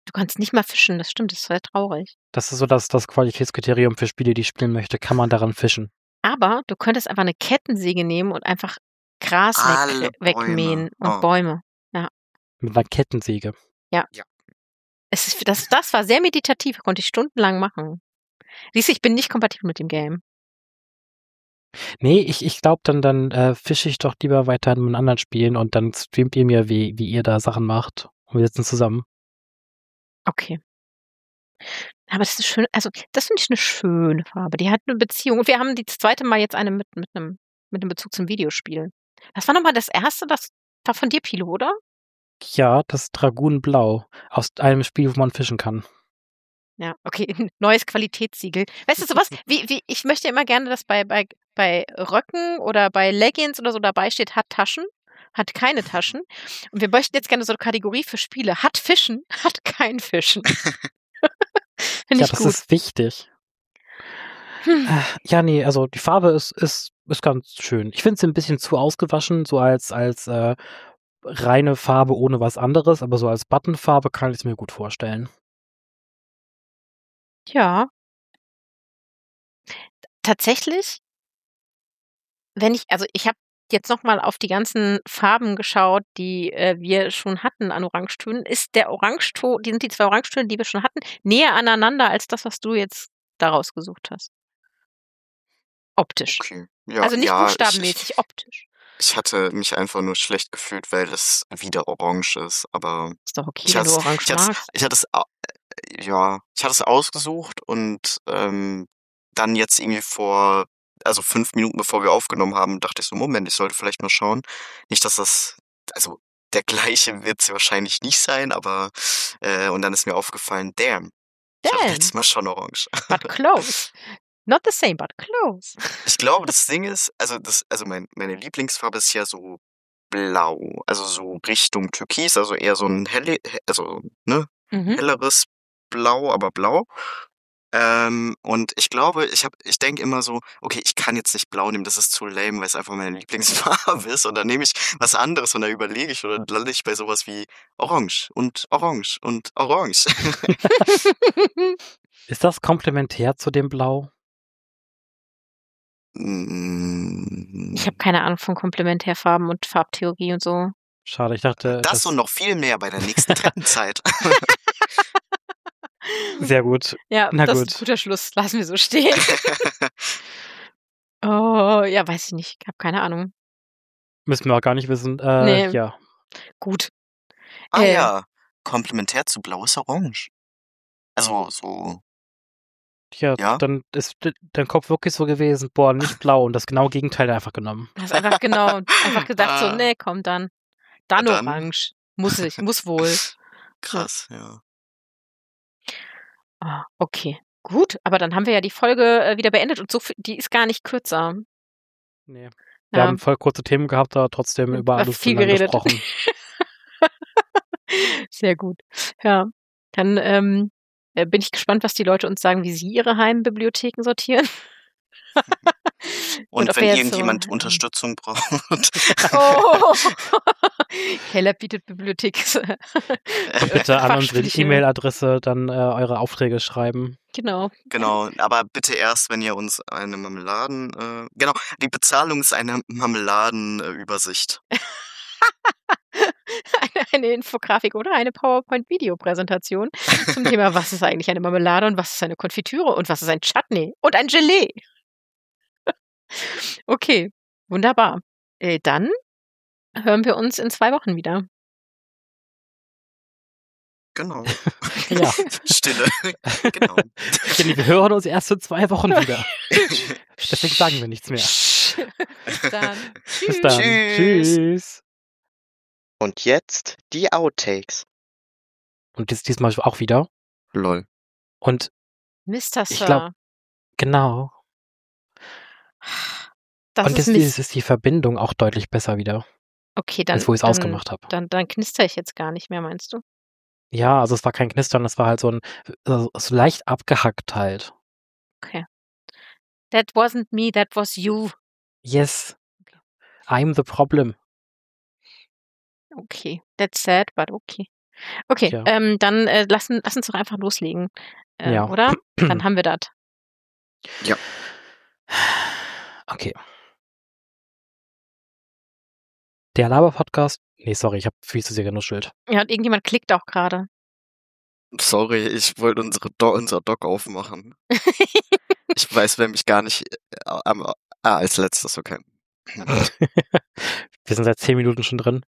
Du kannst nicht mal fischen, das stimmt, das ist sehr traurig. Das ist so das, das Qualitätskriterium für Spiele, die ich spielen möchte. Kann man daran fischen? Aber du könntest einfach eine Kettensäge nehmen und einfach Gras Alle weg, Bäume. wegmähen und Oh. Bäume. Mit einer Kettensäge. Es ist, das, das war sehr meditativ, konnte ich stundenlang machen. Siehst du, ich bin nicht kompatibel mit dem Game. Nee, ich, ich glaube, dann, dann äh, fische ich doch lieber weiter in anderen Spielen und dann streamt ihr mir, wie, wie ihr da Sachen macht. Und wir sitzen zusammen. Okay. Aber das ist schön, also das finde ich eine schöne Farbe. Die hat eine Beziehung. Und wir haben die das zweite Mal jetzt eine mit, mit einem mit einem Bezug zum Videospiel. Was war nochmal das erste? Das war von dir, Pilo, oder? Ja, das Dragunblau aus einem Spiel, wo man fischen kann. Ja, okay, neues Qualitätssiegel. Weißt du sowas? Wie, wie, ich möchte immer gerne, dass bei, bei, bei Röcken oder bei Leggings oder so dabei steht, hat Taschen, hat keine Taschen. Und wir möchten jetzt gerne so eine Kategorie für Spiele. Hat Fischen, hat kein Fischen. Finde Ja, ich das gut. ist wichtig. Hm. Äh, Ja, nee, also die Farbe ist, ist, ist ganz schön. Ich finde sie ein bisschen zu ausgewaschen, so als, als äh, reine Farbe ohne was anderes, aber so als Buttonfarbe kann ich es mir gut vorstellen. Ja. Tatsächlich, wenn ich, also ich habe jetzt nochmal auf die ganzen Farben geschaut, die äh, wir schon hatten an Orangetönen, ist der Orangeton, die sind die zwei Orangetöne, die wir schon hatten, näher aneinander als das, was du jetzt daraus gesucht hast. Optisch. Okay. Ja, also nicht ja, ich, ich, buchstabenmäßig, optisch. ich hatte mich einfach nur schlecht gefühlt, weil es wieder orange ist, aber Ist doch okay, ich wenn hatte du es, Orange ich hatte es, magst. ich hatte es, au- äh, ja, ich hatte es ausgesucht und ähm, dann jetzt irgendwie vor, also fünf Minuten bevor wir aufgenommen haben, dachte ich so, Moment, ich sollte vielleicht mal schauen. Nicht, dass das, also der gleiche wird es wahrscheinlich nicht sein, aber äh, und dann ist mir aufgefallen, damn, ich hatte Damn, letztes Mal schon orange. but close. Not the same, but close. Ich glaube, das Ding ist, also das, also mein, meine Lieblingsfarbe ist ja so blau, also so Richtung Türkis, also eher so ein helle, he- also ne, Mhm. helleres Blau, aber blau. Ähm, und ich glaube, ich habe, ich denke immer so, okay, ich kann jetzt nicht blau nehmen, das ist zu lame, weil es einfach meine Lieblingsfarbe ist. Und dann nehme ich was anderes und dann überlege ich oder dann lande ich bei sowas wie Orange und Orange und Orange. Ist das komplementär zu dem Blau? Mm, Ich habe keine Ahnung von Komplementärfarben und Farbtheorie und so. Schade, ich dachte, das und noch viel mehr bei der nächsten Treppenzeit. sehr gut. Ja, Na das gut. ist ein guter Schluss. Lassen wir so stehen. Oh, ja, weiß ich nicht. Ich habe keine Ahnung. Müssen wir auch gar nicht wissen. Äh, Nee. Ja. Gut. Ah Äh. ja, komplementär zu blau ist orange. Also so, Ja, ja. dann ist d- dein Kopf wirklich so gewesen, boah, nicht blau und das genaue Gegenteil einfach genommen. Du hast einfach genau, einfach gedacht so, Ah. nee, komm dann. Dann Ja, dann. orange. Muss ich, muss wohl. Krass, ja. Ah, okay. Gut, aber dann haben wir ja die Folge äh, wieder beendet und so, viel- die ist gar nicht kürzer. Nee. Wir Ja, haben voll kurze Themen gehabt, aber trotzdem über was alles viel so lange geredet. gesprochen. Sehr gut. Ja, dann ähm, äh, bin ich gespannt, was die Leute uns sagen, wie sie ihre Heimbibliotheken sortieren. Und ob wenn wir jetzt irgendjemand so, Unterstützung braucht. Oh! Keller bietet Bibliothek. Bitte an unsere Fachspliche. E-Mail-Adresse dann äh, eure Aufträge schreiben. Genau. Genau, aber bitte erst, wenn ihr uns eine Marmeladen, äh, genau, die Bezahlung ist eine Marmeladenübersicht. eine, eine Infografik oder eine PowerPoint-Videopräsentation zum Thema, was ist eigentlich eine Marmelade und was ist eine Konfitüre und was ist ein Chutney und ein Gelee. Okay, wunderbar. Äh, dann hören wir uns in zwei Wochen wieder. Genau. Ja. Stille. Genau. Jenny, wir hören uns erst in zwei Wochen wieder. Deswegen sagen wir nichts mehr. Bis dann. Bis dann. Tschüss. Tschüss. Und jetzt die Outtakes. Und dies, diesmal auch wieder. Lol. Und Mister Sir. Ich glaub- genau. das Und ist jetzt Mist. ist, ist die Verbindung auch deutlich besser wieder, Okay, dann, als wo ich es dann, ausgemacht habe. dann, dann knister ich jetzt gar nicht mehr, meinst du? Ja, also es war kein Knistern, es war halt so ein so, so leicht abgehackt halt. Okay. That wasn't me, that was you. Yes. I'm the problem. Okay. That's sad, but okay. Okay, Tja. ähm, dann äh, lass, lass uns doch einfach loslegen, äh, Ja. oder? Dann haben wir das. Ja. Okay. Der Laber-Podcast. Nee, sorry, ich habe viel zu sehr genuschelt. Ja, und irgendjemand klickt auch gerade. Sorry, ich wollte unsere Do unser Doc aufmachen. Ich weiß, wer mich gar nicht äh, am, ah, als letztes, okay. Wir sind seit zehn Minuten schon drin.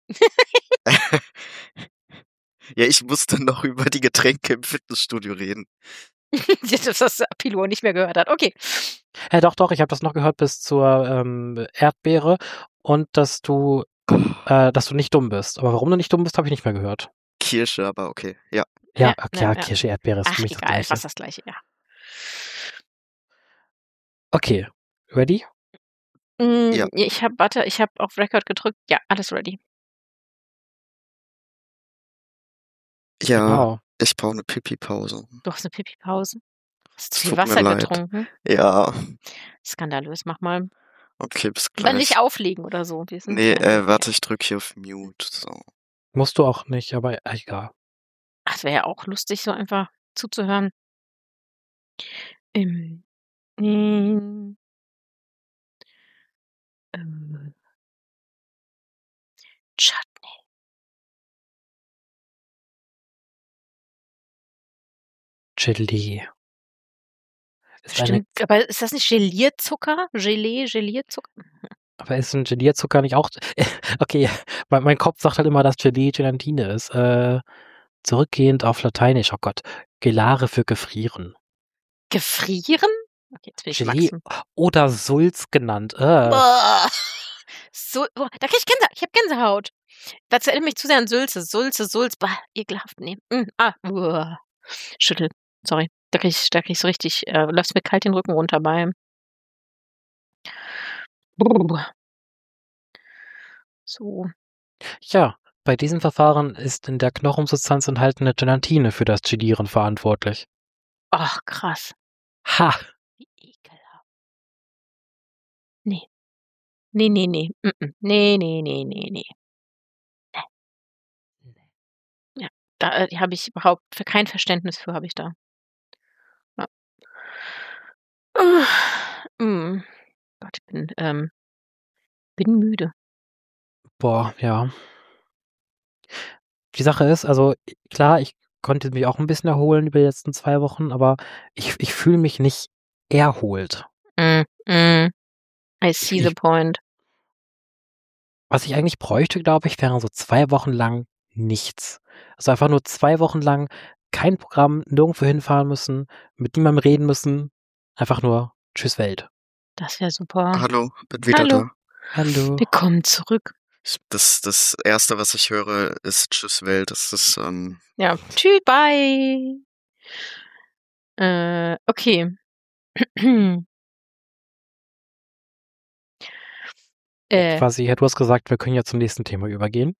Ja, ich musste noch über die Getränke im Fitnessstudio reden. Dass das Pilot nicht mehr gehört hat. Okay. Ja, doch, doch, ich habe das noch gehört bis zur ähm, Erdbeere und dass du, äh, dass du nicht dumm bist. Aber warum du nicht dumm bist, habe ich nicht mehr gehört. Kirsche, aber okay, ja. Ja, Ja, okay, ja, ja, ja. Kirsche, Erdbeere ist Ach, für mich das egal, Gleiche. fast das Gleiche, ja. Okay, ready? Mm, Ja. Ich habe, warte, ich habe auf Record gedrückt. Ja, alles ready. Ja, Genau. ich brauche eine Pipi-Pause. Du hast eine Pipi-Pause. Hast du Es viel tut mir Wasser leid. getrunken? Ja, Skandalös, mach mal. okay, bis Aber nicht gleich. auflegen oder so. Wir sind Nee, ja äh, hier- warte, ich drücke hier auf Mute. So. Musst du auch nicht, aber äh, egal. Ach, das wäre ja auch lustig, so einfach zuzuhören. Ähm, ähm, ähm, Chutney. Chili. Ist eine, Stimmt, aber ist das nicht Gelierzucker? Gelee, Gelierzucker? aber ist ein Gelierzucker nicht auch... Okay, mein, mein Kopf sagt halt immer, dass Gelee Gelatine ist. Äh, zurückgehend auf Lateinisch, oh Gott. Gelare für gefrieren. Gefrieren? Okay, jetzt bin ich Gelee gewachsen. oder Sulz genannt. Äh. Boah. So, boah, da krieg ich Gänsehaut. Ich hab Gänsehaut. Das erinnert mich zu sehr an Sülze. Sulze, Sulz. Bah, ekelhaft. Nee. Mm, ah, uah. Schüttel. Sorry. Da krieg ich, da krieg ich so richtig, äh, läuft's mir kalt den Rücken runter bei. Brrr. So. Ja, bei diesem Verfahren ist in der Knochensubstanz enthaltene Gelatine für das Gelieren verantwortlich. Ach, krass. Ha! Wie ekelhaft. Nee. Nee, nee, nee. Mm -mm. Nee, nee, nee, nee, nee. Nee. Ja, da äh, habe ich überhaupt für kein Verständnis für habe ich da. Ja. Uh, mm. Gott, ich bin, ähm, bin müde. Boah, ja. Die Sache ist, also klar, ich konnte mich auch ein bisschen erholen über die letzten zwei Wochen, aber ich, ich fühle mich nicht erholt. Mm, mm. I see Ich- the point. Was ich eigentlich bräuchte, glaube ich, wären so zwei Wochen lang nichts. Also einfach nur zwei Wochen lang kein Programm, nirgendwo hinfahren müssen, mit niemandem reden müssen. Einfach nur Tschüss Welt. Das wäre super. Hallo, bin wieder Hallo. da. Hallo. Willkommen zurück. Ich, das, das erste, was ich höre, ist Tschüss Welt. Das ist, ähm, Ja, tschüss, bye. Äh, okay. äh, Quasi, ja, du hast gesagt, wir können ja zum nächsten Thema übergehen.